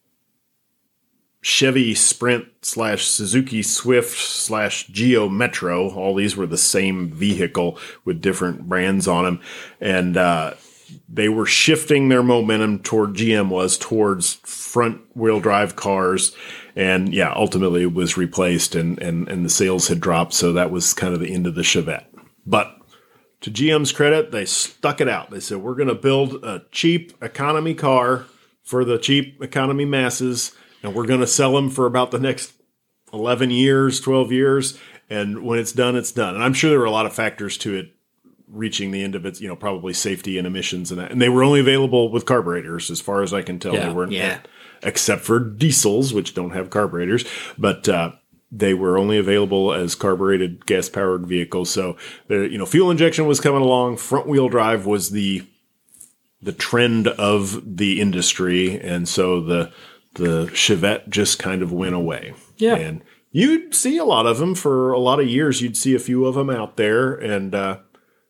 Speaker 1: Chevy Sprint slash Suzuki Swift slash Geo Metro. All these were the same vehicle with different brands on them. And uh, they were shifting their momentum toward, G M was, towards front wheel drive cars. And yeah, ultimately it was replaced and, and, and the sales had dropped. So that was kind of the end of the Chevette. But to G M's credit, they stuck it out. They said, we're going to build a cheap economy car for the cheap economy masses. And we're going to sell them for about the next eleven years, twelve years. And when it's done, it's done. And I'm sure there were a lot of factors to it reaching the end of it, you know, probably safety and emissions and that. And they were only available with carburetors, as far as I can tell.
Speaker 3: Yeah,
Speaker 1: they weren't,
Speaker 2: yeah.
Speaker 1: except for diesels, which don't have carburetors. But uh, they were only available as carbureted, gas-powered vehicles. So, you know, fuel injection was coming along. Front-wheel drive was the the trend of the industry. And so the the Chevette just kind of went away.
Speaker 3: Yeah.
Speaker 1: And you'd see a lot of them for a lot of years. You'd see a few of them out there. And uh,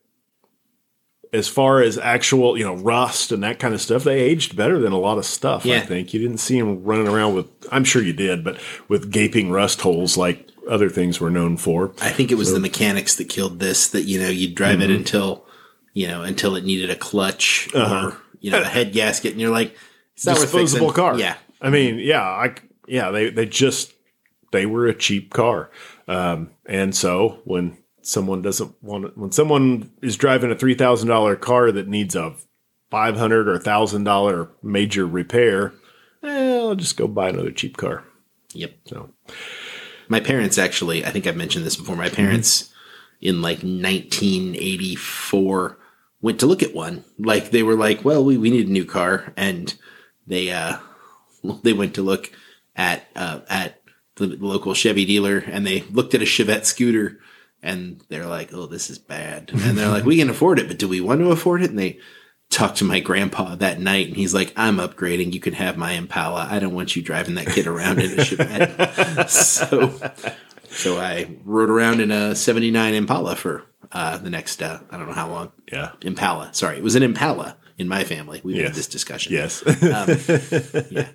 Speaker 1: as far as actual, you know, rust and that kind of stuff, they aged better than a lot of stuff,
Speaker 2: yeah.
Speaker 1: I think. You didn't see them running around with, I'm sure you did, but with gaping rust holes like other things were known for.
Speaker 2: I think it was
Speaker 1: so,
Speaker 2: the mechanics that killed this, that, you know, you'd drive mm-hmm. it until, you know, until it needed a clutch uh-huh. or, you know, a head gasket. And you're like, it's not
Speaker 1: disposable car.
Speaker 2: Yeah.
Speaker 1: I mean, yeah, I, yeah, they, they just, they were a cheap car. Um, and so when someone doesn't want it, when someone is driving a three thousand dollars car that needs a five hundred dollars or one thousand dollars major repair, eh, I'll just go buy another cheap car.
Speaker 2: Yep.
Speaker 1: So
Speaker 2: my parents actually, I think I've mentioned this before. My parents mm-hmm. in like nineteen eighty-four went to look at one. Like they were like, well, we, we need a new car. And they, uh, they went to look at uh, at the local Chevy dealer, and they looked at a Chevette scooter, and they're like, "Oh, this is bad." And they're like, "We can afford it, but do we want to afford it?" And they talked to my grandpa that night, and he's like, "I'm upgrading. You can have my Impala. I don't want you driving that kid around in a Chevette." so, so I rode around in a seventy-nine Impala for uh, the next uh, I don't know how long.
Speaker 1: Yeah,
Speaker 2: Impala. Sorry, it was an Impala. In my family, we've
Speaker 1: yes.
Speaker 2: had this discussion.
Speaker 1: Yes.
Speaker 2: Um, yeah.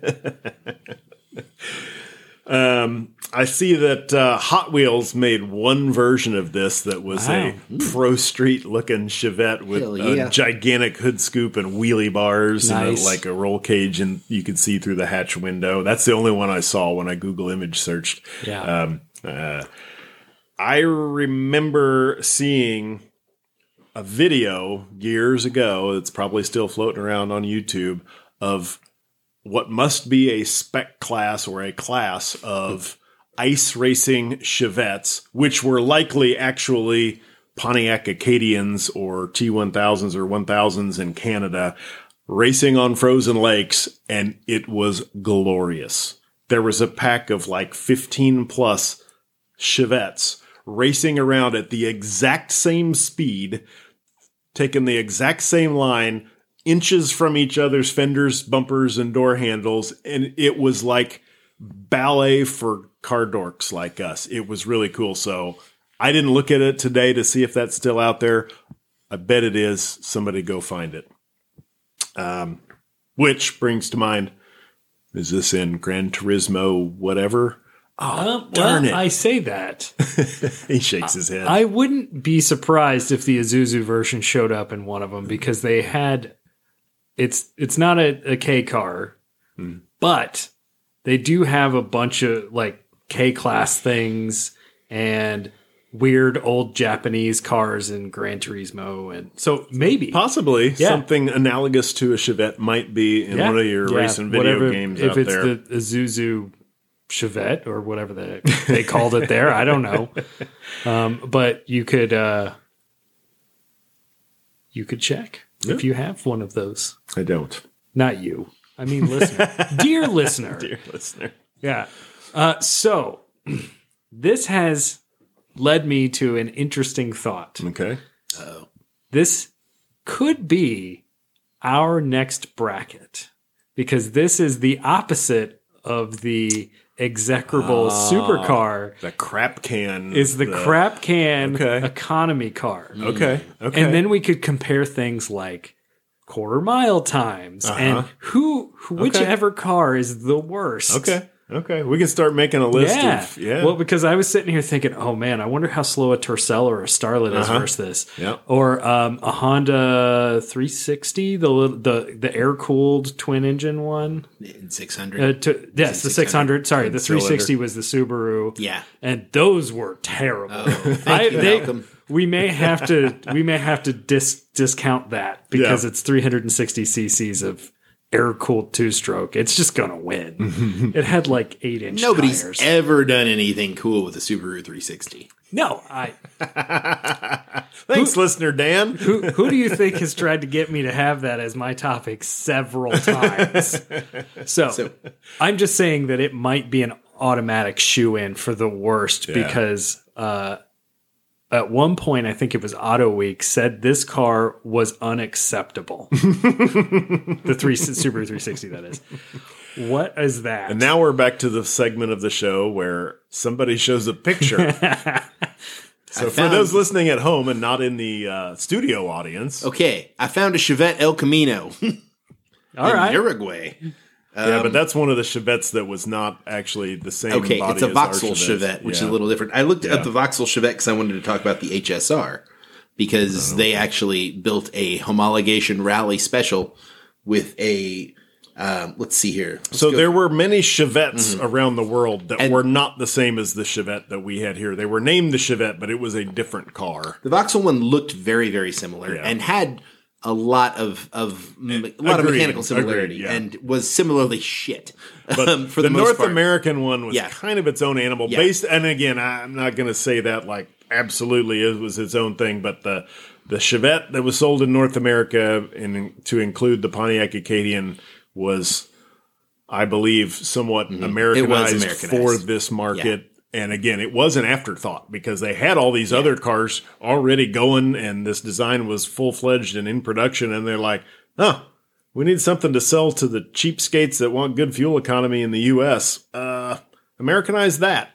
Speaker 1: um, I see that uh, Hot Wheels made one version of this that was
Speaker 3: wow.
Speaker 1: a Pro Street looking Chevette with
Speaker 2: yeah.
Speaker 1: a gigantic hood scoop and wheelie bars
Speaker 3: Nice.
Speaker 1: and a, like a roll cage, and you could see through the hatch window. That's the only one I saw when I Google image searched.
Speaker 3: Yeah.
Speaker 1: Um, uh, I remember seeing a video years ago, it's probably still floating around on YouTube, of what must be a spec class or a class of ice racing Chevettes, which were likely actually Pontiac Acadians or T one thousands or one thousands in Canada, racing on frozen lakes, and it was glorious. There was a pack of like fifteen plus Chevettes racing around at the exact same speed, taking the exact same line, inches from each other's fenders, bumpers, and door handles. And it was like ballet for car dorks like us. It was really cool. So I didn't look at it today to see if that's still out there. I bet it is. Somebody go find it. Um, which brings to mind, is this in Gran Turismo whatever?
Speaker 3: Um,
Speaker 1: darn
Speaker 3: well,
Speaker 1: it.
Speaker 3: I say that.
Speaker 1: He shakes his head.
Speaker 3: I wouldn't be surprised if the Isuzu version showed up in one of them because they had it's it's not a, a K car,
Speaker 1: Hmm.
Speaker 3: but they do have a bunch of like K class things and weird old Japanese cars in Gran Turismo, and so maybe
Speaker 1: Possibly
Speaker 3: Yeah.
Speaker 1: something analogous to a Chevette might be in
Speaker 3: Yeah.
Speaker 1: one of your
Speaker 3: Yeah,
Speaker 1: racing video
Speaker 3: whatever,
Speaker 1: games
Speaker 3: if
Speaker 1: out
Speaker 3: it's
Speaker 1: there.
Speaker 3: the Isuzu Chevette or whatever they they called it there. I don't know, um, but you could uh, you could check if you have one of those.
Speaker 1: I don't.
Speaker 3: Not you. I mean, listener, dear listener.
Speaker 1: Dear listener.
Speaker 3: Yeah. Uh, so this has led me to an interesting thought.
Speaker 1: Okay.
Speaker 3: This could be our next bracket because this is the opposite of the execrable supercar.
Speaker 1: The crap can
Speaker 3: Is the, crap can
Speaker 1: Okay.
Speaker 3: economy car.
Speaker 1: Okay. Okay.
Speaker 3: And then we could compare things like quarter mile times and who, who whichever car is the worst.
Speaker 1: okay. Okay. We can start making a list
Speaker 3: Yeah.
Speaker 1: of yeah.
Speaker 3: Well, because I was sitting here thinking, oh man, I wonder how slow a Tercel or a Starlet is
Speaker 1: Uh-huh.
Speaker 3: versus this.
Speaker 1: Yep.
Speaker 3: Or um, a Honda three sixty, the little- the the air cooled twin engine one.
Speaker 2: In six hundred.
Speaker 3: Uh, to, yes, the six hundred. Sorry, the three
Speaker 1: cylinder.
Speaker 3: sixty was the Subaru.
Speaker 2: Yeah.
Speaker 3: and those were terrible.
Speaker 2: thank
Speaker 3: I,
Speaker 2: you,
Speaker 3: they-
Speaker 2: Malcolm.
Speaker 3: we may have to we may have to dis, discount that because
Speaker 1: Yeah.
Speaker 3: it's three hundred sixty cc's of air cooled two stroke. It's just gonna win. It had like eight inch.
Speaker 2: Nobody's
Speaker 3: tires.
Speaker 2: ever done anything cool with a Subaru three sixty.
Speaker 3: No, I.
Speaker 1: Thanks, listener Dan.
Speaker 3: Who, who do you think has tried to get me to have that as my topic several times? So,
Speaker 2: So-
Speaker 3: I'm just saying that it might be an automatic shoe in for the worst because uh, at one point I think it was Auto Week said this car was unacceptable. The three Subaru three sixty, that is. What is that?
Speaker 1: And now we're back to the segment of the show where somebody shows a picture. So
Speaker 2: I
Speaker 1: for
Speaker 2: found-
Speaker 1: those listening at home and not in the uh, studio audience,
Speaker 2: Okay, I found a Chevette El Camino
Speaker 3: All
Speaker 2: in
Speaker 3: right.
Speaker 2: Uruguay.
Speaker 1: yeah, but that's one of the Chevettes that was not actually the same.
Speaker 2: Okay,
Speaker 1: body
Speaker 2: it's a
Speaker 1: as our
Speaker 2: Vauxhall
Speaker 1: Chevettes.
Speaker 2: Chevette, which is
Speaker 1: Yeah.
Speaker 2: a little different. I looked
Speaker 1: Yeah.
Speaker 2: at the Vauxhall Chevette because I wanted to talk about the H S R because
Speaker 1: Oh.
Speaker 2: they actually built a homologation rally special with a. Um, let's see here. Let's
Speaker 1: So
Speaker 2: go-
Speaker 1: there were many Chevettes around the world that
Speaker 2: And-
Speaker 1: were not the same as the Chevette that we had here. They were named the Chevette, but it was a different car.
Speaker 2: the Vauxhall one looked very, very similar
Speaker 1: Yeah.
Speaker 2: and had a lot of of me- a lot
Speaker 1: Agreed,
Speaker 2: of mechanical similarity
Speaker 1: agreed, yeah.
Speaker 2: and was similarly shit.
Speaker 1: But
Speaker 2: um, for
Speaker 1: the,
Speaker 2: the, most
Speaker 1: North
Speaker 2: part.
Speaker 1: American one was
Speaker 2: Yeah.
Speaker 1: kind of its own animal.
Speaker 2: Yeah.
Speaker 1: Based, and again, I'm not going to say that like absolutely it was its own thing, but the the Chevette that was sold in North America, and to include the Pontiac Acadian, was, I believe, somewhat Americanized,
Speaker 2: Americanized.
Speaker 1: for this market. And again, it was an afterthought because they had all these other cars already going, and this design was full fledged and in production. And they're like, "Huh, we need something to sell to the cheapskates that want good fuel economy in the U S Uh, Americanize that."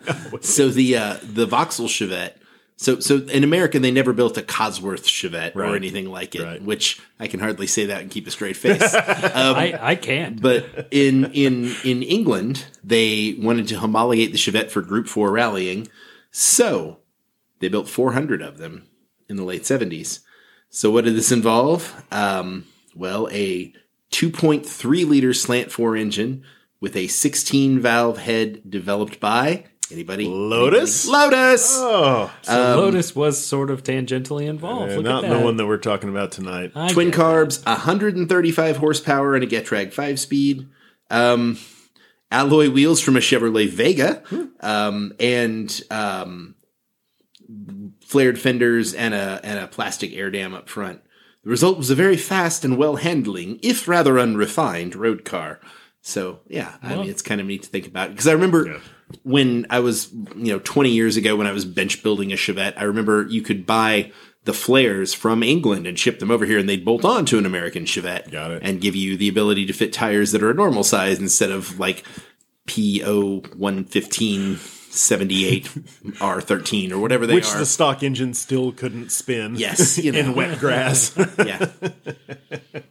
Speaker 2: So the uh, the Vauxhall Chevette. So so in America they never built a Cosworth Chevette
Speaker 1: Right.
Speaker 2: or anything like it,
Speaker 1: Right.
Speaker 2: which I can hardly say that and keep a straight face.
Speaker 3: I, I can't.
Speaker 2: But in in in England they wanted to homologate the Chevette for Group Four rallying, so they built four hundred of them in the late seventies. So what did this involve? Um, well, a two point three liter slant four engine with a sixteen valve head developed by anybody?
Speaker 1: Lotus?
Speaker 2: Anybody? Lotus.
Speaker 1: Oh,
Speaker 3: So Lotus was sort of tangentially involved. Look
Speaker 1: not
Speaker 3: at that.
Speaker 1: the one that we're talking about tonight.
Speaker 3: I
Speaker 2: Twin
Speaker 3: get
Speaker 2: carbs, one hundred thirty-five horsepower and a Getrag five speed. Um, alloy wheels from a Chevrolet Vega. Um, and um, flared fenders and a and a plastic air dam up front. The result was a very fast and well handling, if rather unrefined, road car. So yeah, I mean it's kind of neat to think about because I remember
Speaker 1: Yeah.
Speaker 2: when I was you know twenty years ago when I was bench building a Chevette. I remember you could buy the flares from England and ship them over here, and they'd bolt on to an American Chevette.
Speaker 1: Got it.
Speaker 2: And give you the ability to fit tires that are a normal size instead of like P O one fifteen seventy-eight R thirteen or whatever they
Speaker 1: Which
Speaker 2: are.
Speaker 1: the stock engine still couldn't spin.
Speaker 2: Yes, you know.
Speaker 1: in wet grass.
Speaker 2: Yeah.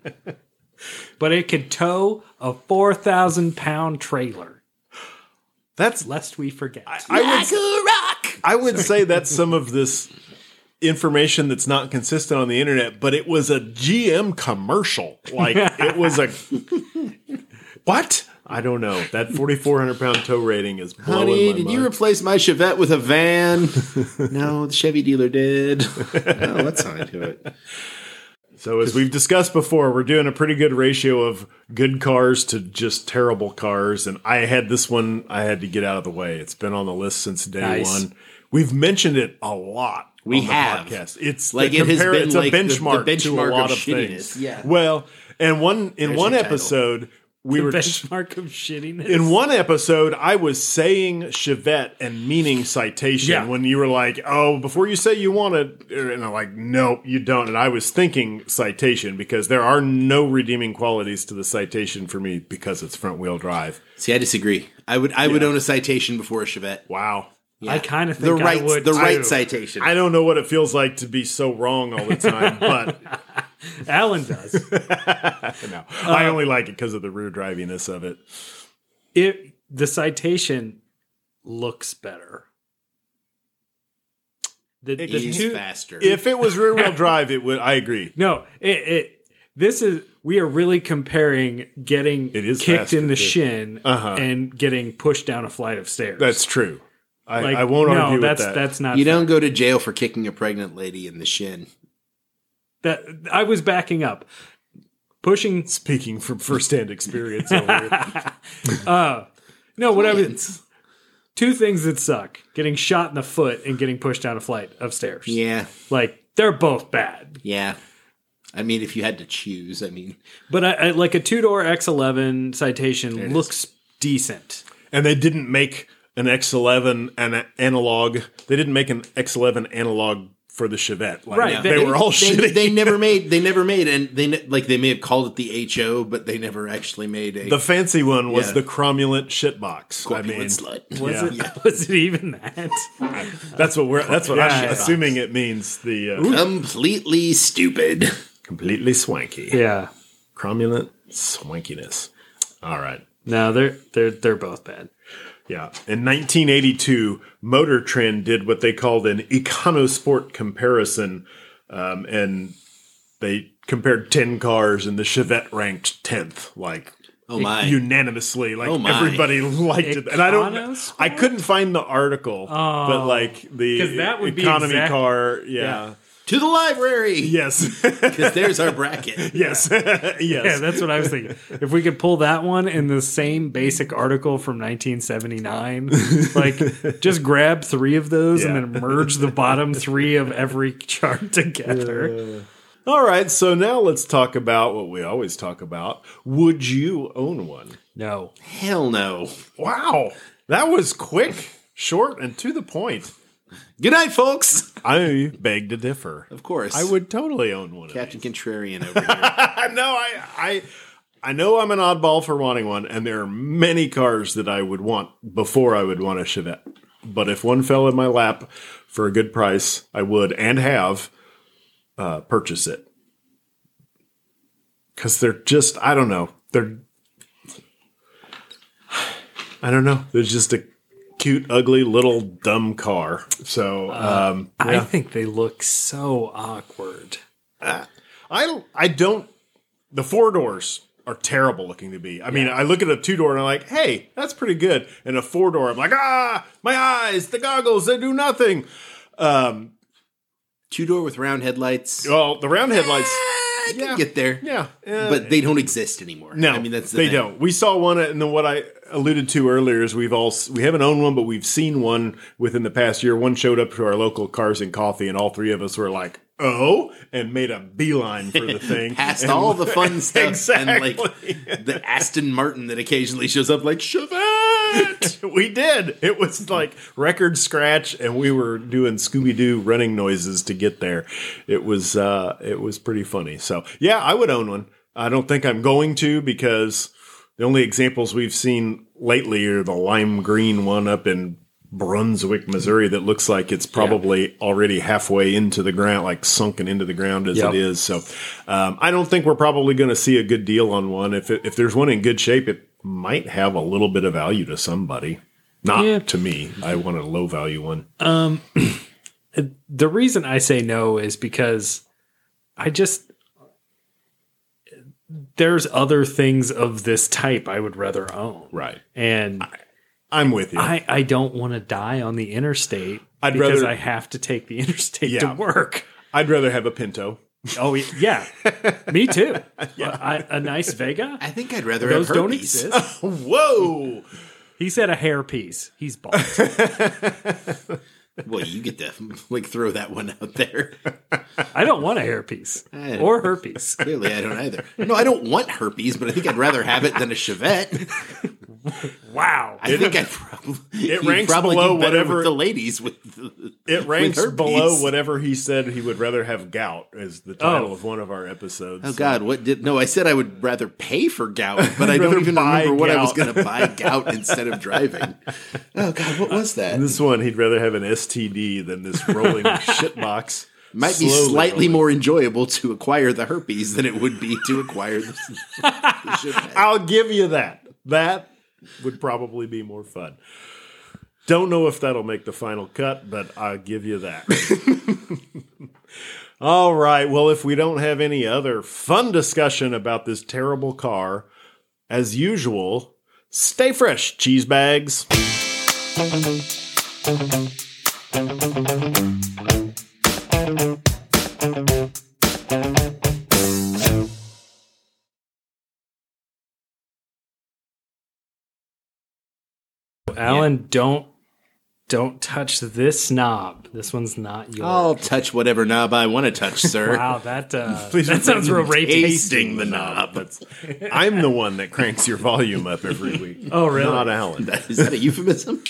Speaker 3: But it could tow a four thousand pound trailer.
Speaker 1: That's
Speaker 3: lest we forget.
Speaker 1: I, I would
Speaker 2: rock.
Speaker 1: I would say that's some of this information that's not consistent on the internet, but it was a G M commercial. Like it was a what? I don't know. That forty-four hundred pound tow rating is blowing
Speaker 2: Honey,
Speaker 1: my
Speaker 2: did
Speaker 1: mind.
Speaker 2: you replace my Chevette with a van? No, the Chevy dealer did. No, let's sign to it.
Speaker 1: So as we've discussed before, we're doing a pretty good ratio of good cars to just terrible cars. And I had this one I had to get out of the way. It's been on the list since day
Speaker 3: Nice.
Speaker 1: one. We've mentioned it a lot.
Speaker 2: We
Speaker 1: on the
Speaker 2: have.
Speaker 1: podcast. It's
Speaker 2: Like,
Speaker 1: the
Speaker 2: it has
Speaker 1: compar-
Speaker 2: been
Speaker 1: it's
Speaker 2: like
Speaker 1: a
Speaker 2: the- the
Speaker 1: benchmark, to a
Speaker 2: benchmark
Speaker 1: lot
Speaker 2: of
Speaker 1: of
Speaker 2: shittiness.
Speaker 1: things.
Speaker 2: Yeah.
Speaker 1: Well, and one in
Speaker 2: There's
Speaker 1: one
Speaker 2: your title.
Speaker 1: episode we were
Speaker 3: Benchmark of shittiness.
Speaker 1: in one episode, I was saying Chevette and meaning Citation
Speaker 3: Yeah.
Speaker 1: when you were like, oh, before you say you want it. And I'm like, nope, you don't. And I was thinking Citation because there are no redeeming qualities to the Citation for me because it's front wheel drive.
Speaker 2: See, I disagree. I would I would own a Citation before a Chevette.
Speaker 1: Wow.
Speaker 3: I kind of
Speaker 2: The
Speaker 3: think
Speaker 2: right
Speaker 3: I would
Speaker 2: the
Speaker 3: too.
Speaker 2: right Citation.
Speaker 1: I don't know what it feels like to be so wrong all the time, but
Speaker 3: Alan does.
Speaker 1: no, I only like it because of the rear driviness of it.
Speaker 3: It the Citation looks better. The, the
Speaker 2: It's
Speaker 3: two,
Speaker 2: faster.
Speaker 1: If it was rear wheel drive, it would. I agree.
Speaker 3: no, it, it this is we are really comparing getting
Speaker 1: It is
Speaker 3: kicked
Speaker 1: faster,
Speaker 3: in the
Speaker 1: too.
Speaker 3: shin
Speaker 1: Uh-huh.
Speaker 3: and getting pushed down a flight of stairs.
Speaker 1: That's true. I,
Speaker 3: like,
Speaker 1: I won't
Speaker 3: no,
Speaker 1: argue
Speaker 3: that's
Speaker 1: with that.
Speaker 3: that's not
Speaker 2: you
Speaker 3: fair.
Speaker 2: don't go to jail for kicking a pregnant lady in the shin.
Speaker 3: That I was backing up, pushing.
Speaker 1: Speaking from firsthand experience over here.
Speaker 3: No, what I was
Speaker 2: Plans.
Speaker 3: two things that suck: getting shot in the foot and getting pushed down a flight of stairs.
Speaker 2: Yeah,
Speaker 3: Like they're both bad.
Speaker 2: yeah. I mean, if you had to choose, I mean,
Speaker 3: But I, I like a two door X eleven Citation
Speaker 2: it
Speaker 3: looks decent.
Speaker 1: And they didn't make an X eleven an analog. They didn't make an X eleven analog for the Chevette. Like,
Speaker 3: Right.
Speaker 1: They,
Speaker 3: They-
Speaker 1: were all
Speaker 2: they,
Speaker 1: shitty.
Speaker 2: they never made, they never made, and they ne- like they may have called it the H O, but they never actually made a
Speaker 1: the fancy one was
Speaker 2: Yeah.
Speaker 1: the cromulent shitbox. I
Speaker 2: corpulent
Speaker 1: mean,
Speaker 2: slut.
Speaker 3: Was
Speaker 1: Yeah.
Speaker 3: it? Was it even that?
Speaker 1: that's what we're. That's what I'm
Speaker 3: Yeah.
Speaker 1: assuming it means. The uh,
Speaker 2: Completely stupid.
Speaker 1: completely swanky,
Speaker 3: Yeah.
Speaker 1: cromulent swankiness. All right.
Speaker 3: No, they're they're they're both bad.
Speaker 1: Yeah. In nineteen eighty-two, Motor Trend did what they called an econosport comparison, um, and they compared ten cars, and the Chevette ranked tenth, like
Speaker 2: Oh my!
Speaker 1: unanimously. Like
Speaker 2: Oh my.
Speaker 1: everybody liked it, and I don't.
Speaker 3: Econosport?
Speaker 1: I couldn't find the article, but like the
Speaker 3: 'Cause that would be
Speaker 1: economy
Speaker 3: exact-
Speaker 1: car, yeah.
Speaker 3: Yeah.
Speaker 2: To the library.
Speaker 1: Yes,
Speaker 2: Because there's our bracket.
Speaker 1: yes, yes.
Speaker 3: Yeah, that's what I was thinking. If we could pull that one in the same basic article from nineteen seventy-nine, like just grab three of those and
Speaker 1: Yeah.
Speaker 3: then merge the bottom three of every chart together.
Speaker 1: All right, so now let's talk about what we always talk about. Would you own one?
Speaker 3: No.
Speaker 2: Hell no.
Speaker 1: Wow, that was quick, short, and to the point.
Speaker 2: Good night, folks.
Speaker 1: I beg to differ.
Speaker 2: Of course.
Speaker 1: I would totally own one.
Speaker 2: Captain Contrarian over here.
Speaker 1: no, I, I, I know I'm an oddball for wanting one, and there are many cars that I would want before I would want a Chevette. But if one fell in my lap for a good price, I would and have uh, purchase it because they're just I don't know they're I don't know they're just a cute, ugly, little dumb car. So um,
Speaker 3: I
Speaker 1: yeah.
Speaker 3: think they look so awkward.
Speaker 1: I I don't. The four doors are terrible looking to be. I mean, I look at a two door and I'm like, hey, that's pretty good. And a four door, I'm like, ah, my eyes, the goggles, they do nothing. Um,
Speaker 2: Two door with round headlights.
Speaker 1: well, the round headlights,
Speaker 2: I can
Speaker 1: yeah.
Speaker 2: get there.
Speaker 1: yeah, uh,
Speaker 2: But they don't exist anymore.
Speaker 1: no,
Speaker 2: I mean, that's the
Speaker 1: they
Speaker 2: thing.
Speaker 1: don't. We saw one, and then what I alluded to earlier is we've all we haven't owned one, but we've seen one within the past year. One showed up to our local Cars and Coffee, and all three of us were like, "Oh!" and made a beeline for the thing.
Speaker 2: Past
Speaker 1: And-
Speaker 2: all the fun stuff.
Speaker 1: Exactly.
Speaker 2: And like the Aston Martin that occasionally shows up like,
Speaker 1: Chevette. We did. It was like record scratch, and we were doing Scooby Doo running noises to get there. It was uh, it was pretty funny. So yeah, I would own one. I don't think I'm going to because the only examples we've seen lately are the lime green one up in Brunswick, Missouri, that looks like it's probably already halfway into the ground, like sunken into the ground as
Speaker 3: Yep.
Speaker 1: it is. So um, I don't think we're probably going to see a good deal on one. If it, if there's one in good shape, it might have a little bit of value to somebody. Not
Speaker 3: Yeah.
Speaker 1: to me. I want a low value one.
Speaker 3: The reason I say no is because I just there's other things of this type I would rather own.
Speaker 1: Right.
Speaker 3: And
Speaker 1: I'm with you.
Speaker 3: I, I don't want to die on the interstate
Speaker 1: I'd
Speaker 3: because
Speaker 1: rather-
Speaker 3: I have to take the interstate
Speaker 1: Yeah.
Speaker 3: to work.
Speaker 1: I'd rather have a Pinto.
Speaker 3: Oh, yeah. Me too. I, a nice Vega?
Speaker 2: I think I'd rather
Speaker 3: Those
Speaker 2: have
Speaker 3: don't
Speaker 2: herpes.
Speaker 3: exist.
Speaker 1: Whoa!
Speaker 3: He said a hair piece. He's bald.
Speaker 2: Well, you get to like throw that one out there.
Speaker 3: I don't want a hair piece
Speaker 2: I don't-
Speaker 3: or herpes.
Speaker 2: Clearly, I don't either. No, I don't want herpes, but I think I'd rather have it than a Chevette.
Speaker 3: Wow.
Speaker 2: I think I'd probably
Speaker 1: It
Speaker 2: you'd
Speaker 1: ranks
Speaker 2: probably
Speaker 1: below
Speaker 2: do better
Speaker 1: whatever-
Speaker 2: with the ladies with the,
Speaker 1: It ranks
Speaker 2: with herpes.
Speaker 1: below whatever he said he would rather have gout as the title
Speaker 3: Oh.
Speaker 1: of one of our episodes.
Speaker 2: Oh God! What did? No, I said I would rather pay for gout, but I
Speaker 1: I'd
Speaker 2: don't
Speaker 1: rather
Speaker 2: even
Speaker 1: buy
Speaker 2: remember what I was
Speaker 1: gout.
Speaker 2: going to buy gout instead of driving. Oh God! What was that?
Speaker 1: This one, he'd rather have an S T D than this rolling shitbox.
Speaker 2: Might be
Speaker 1: Slowly
Speaker 2: slightly
Speaker 1: rolling.
Speaker 2: more enjoyable to acquire the herpes than it would be to acquire the, the Chevette.
Speaker 1: I'll give you that. That would probably be more fun. Don't know if that'll make the final cut, but I'll give you that. All right. Well, if we don't have any other fun discussion about this terrible car, as usual, stay fresh, cheese bags.
Speaker 3: Alan, don't don't touch this knob. This one's not yours.
Speaker 2: I'll touch whatever knob I want to touch, sir.
Speaker 3: Wow, that uh,
Speaker 1: Please
Speaker 3: that sounds real
Speaker 1: refrain from
Speaker 3: rapey.
Speaker 2: tasting the knob.
Speaker 1: That's, I'm the one that cranks your volume up every week.
Speaker 3: Oh, really?
Speaker 1: Not Alan.
Speaker 2: That- Is that a euphemism?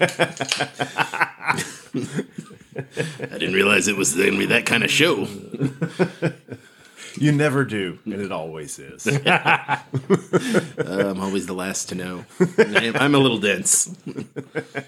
Speaker 2: I didn't realize it was going to be that kind of show.
Speaker 1: You never do, and it always is.
Speaker 2: Uh, I'm always the last to know. I'm, I'm a little dense.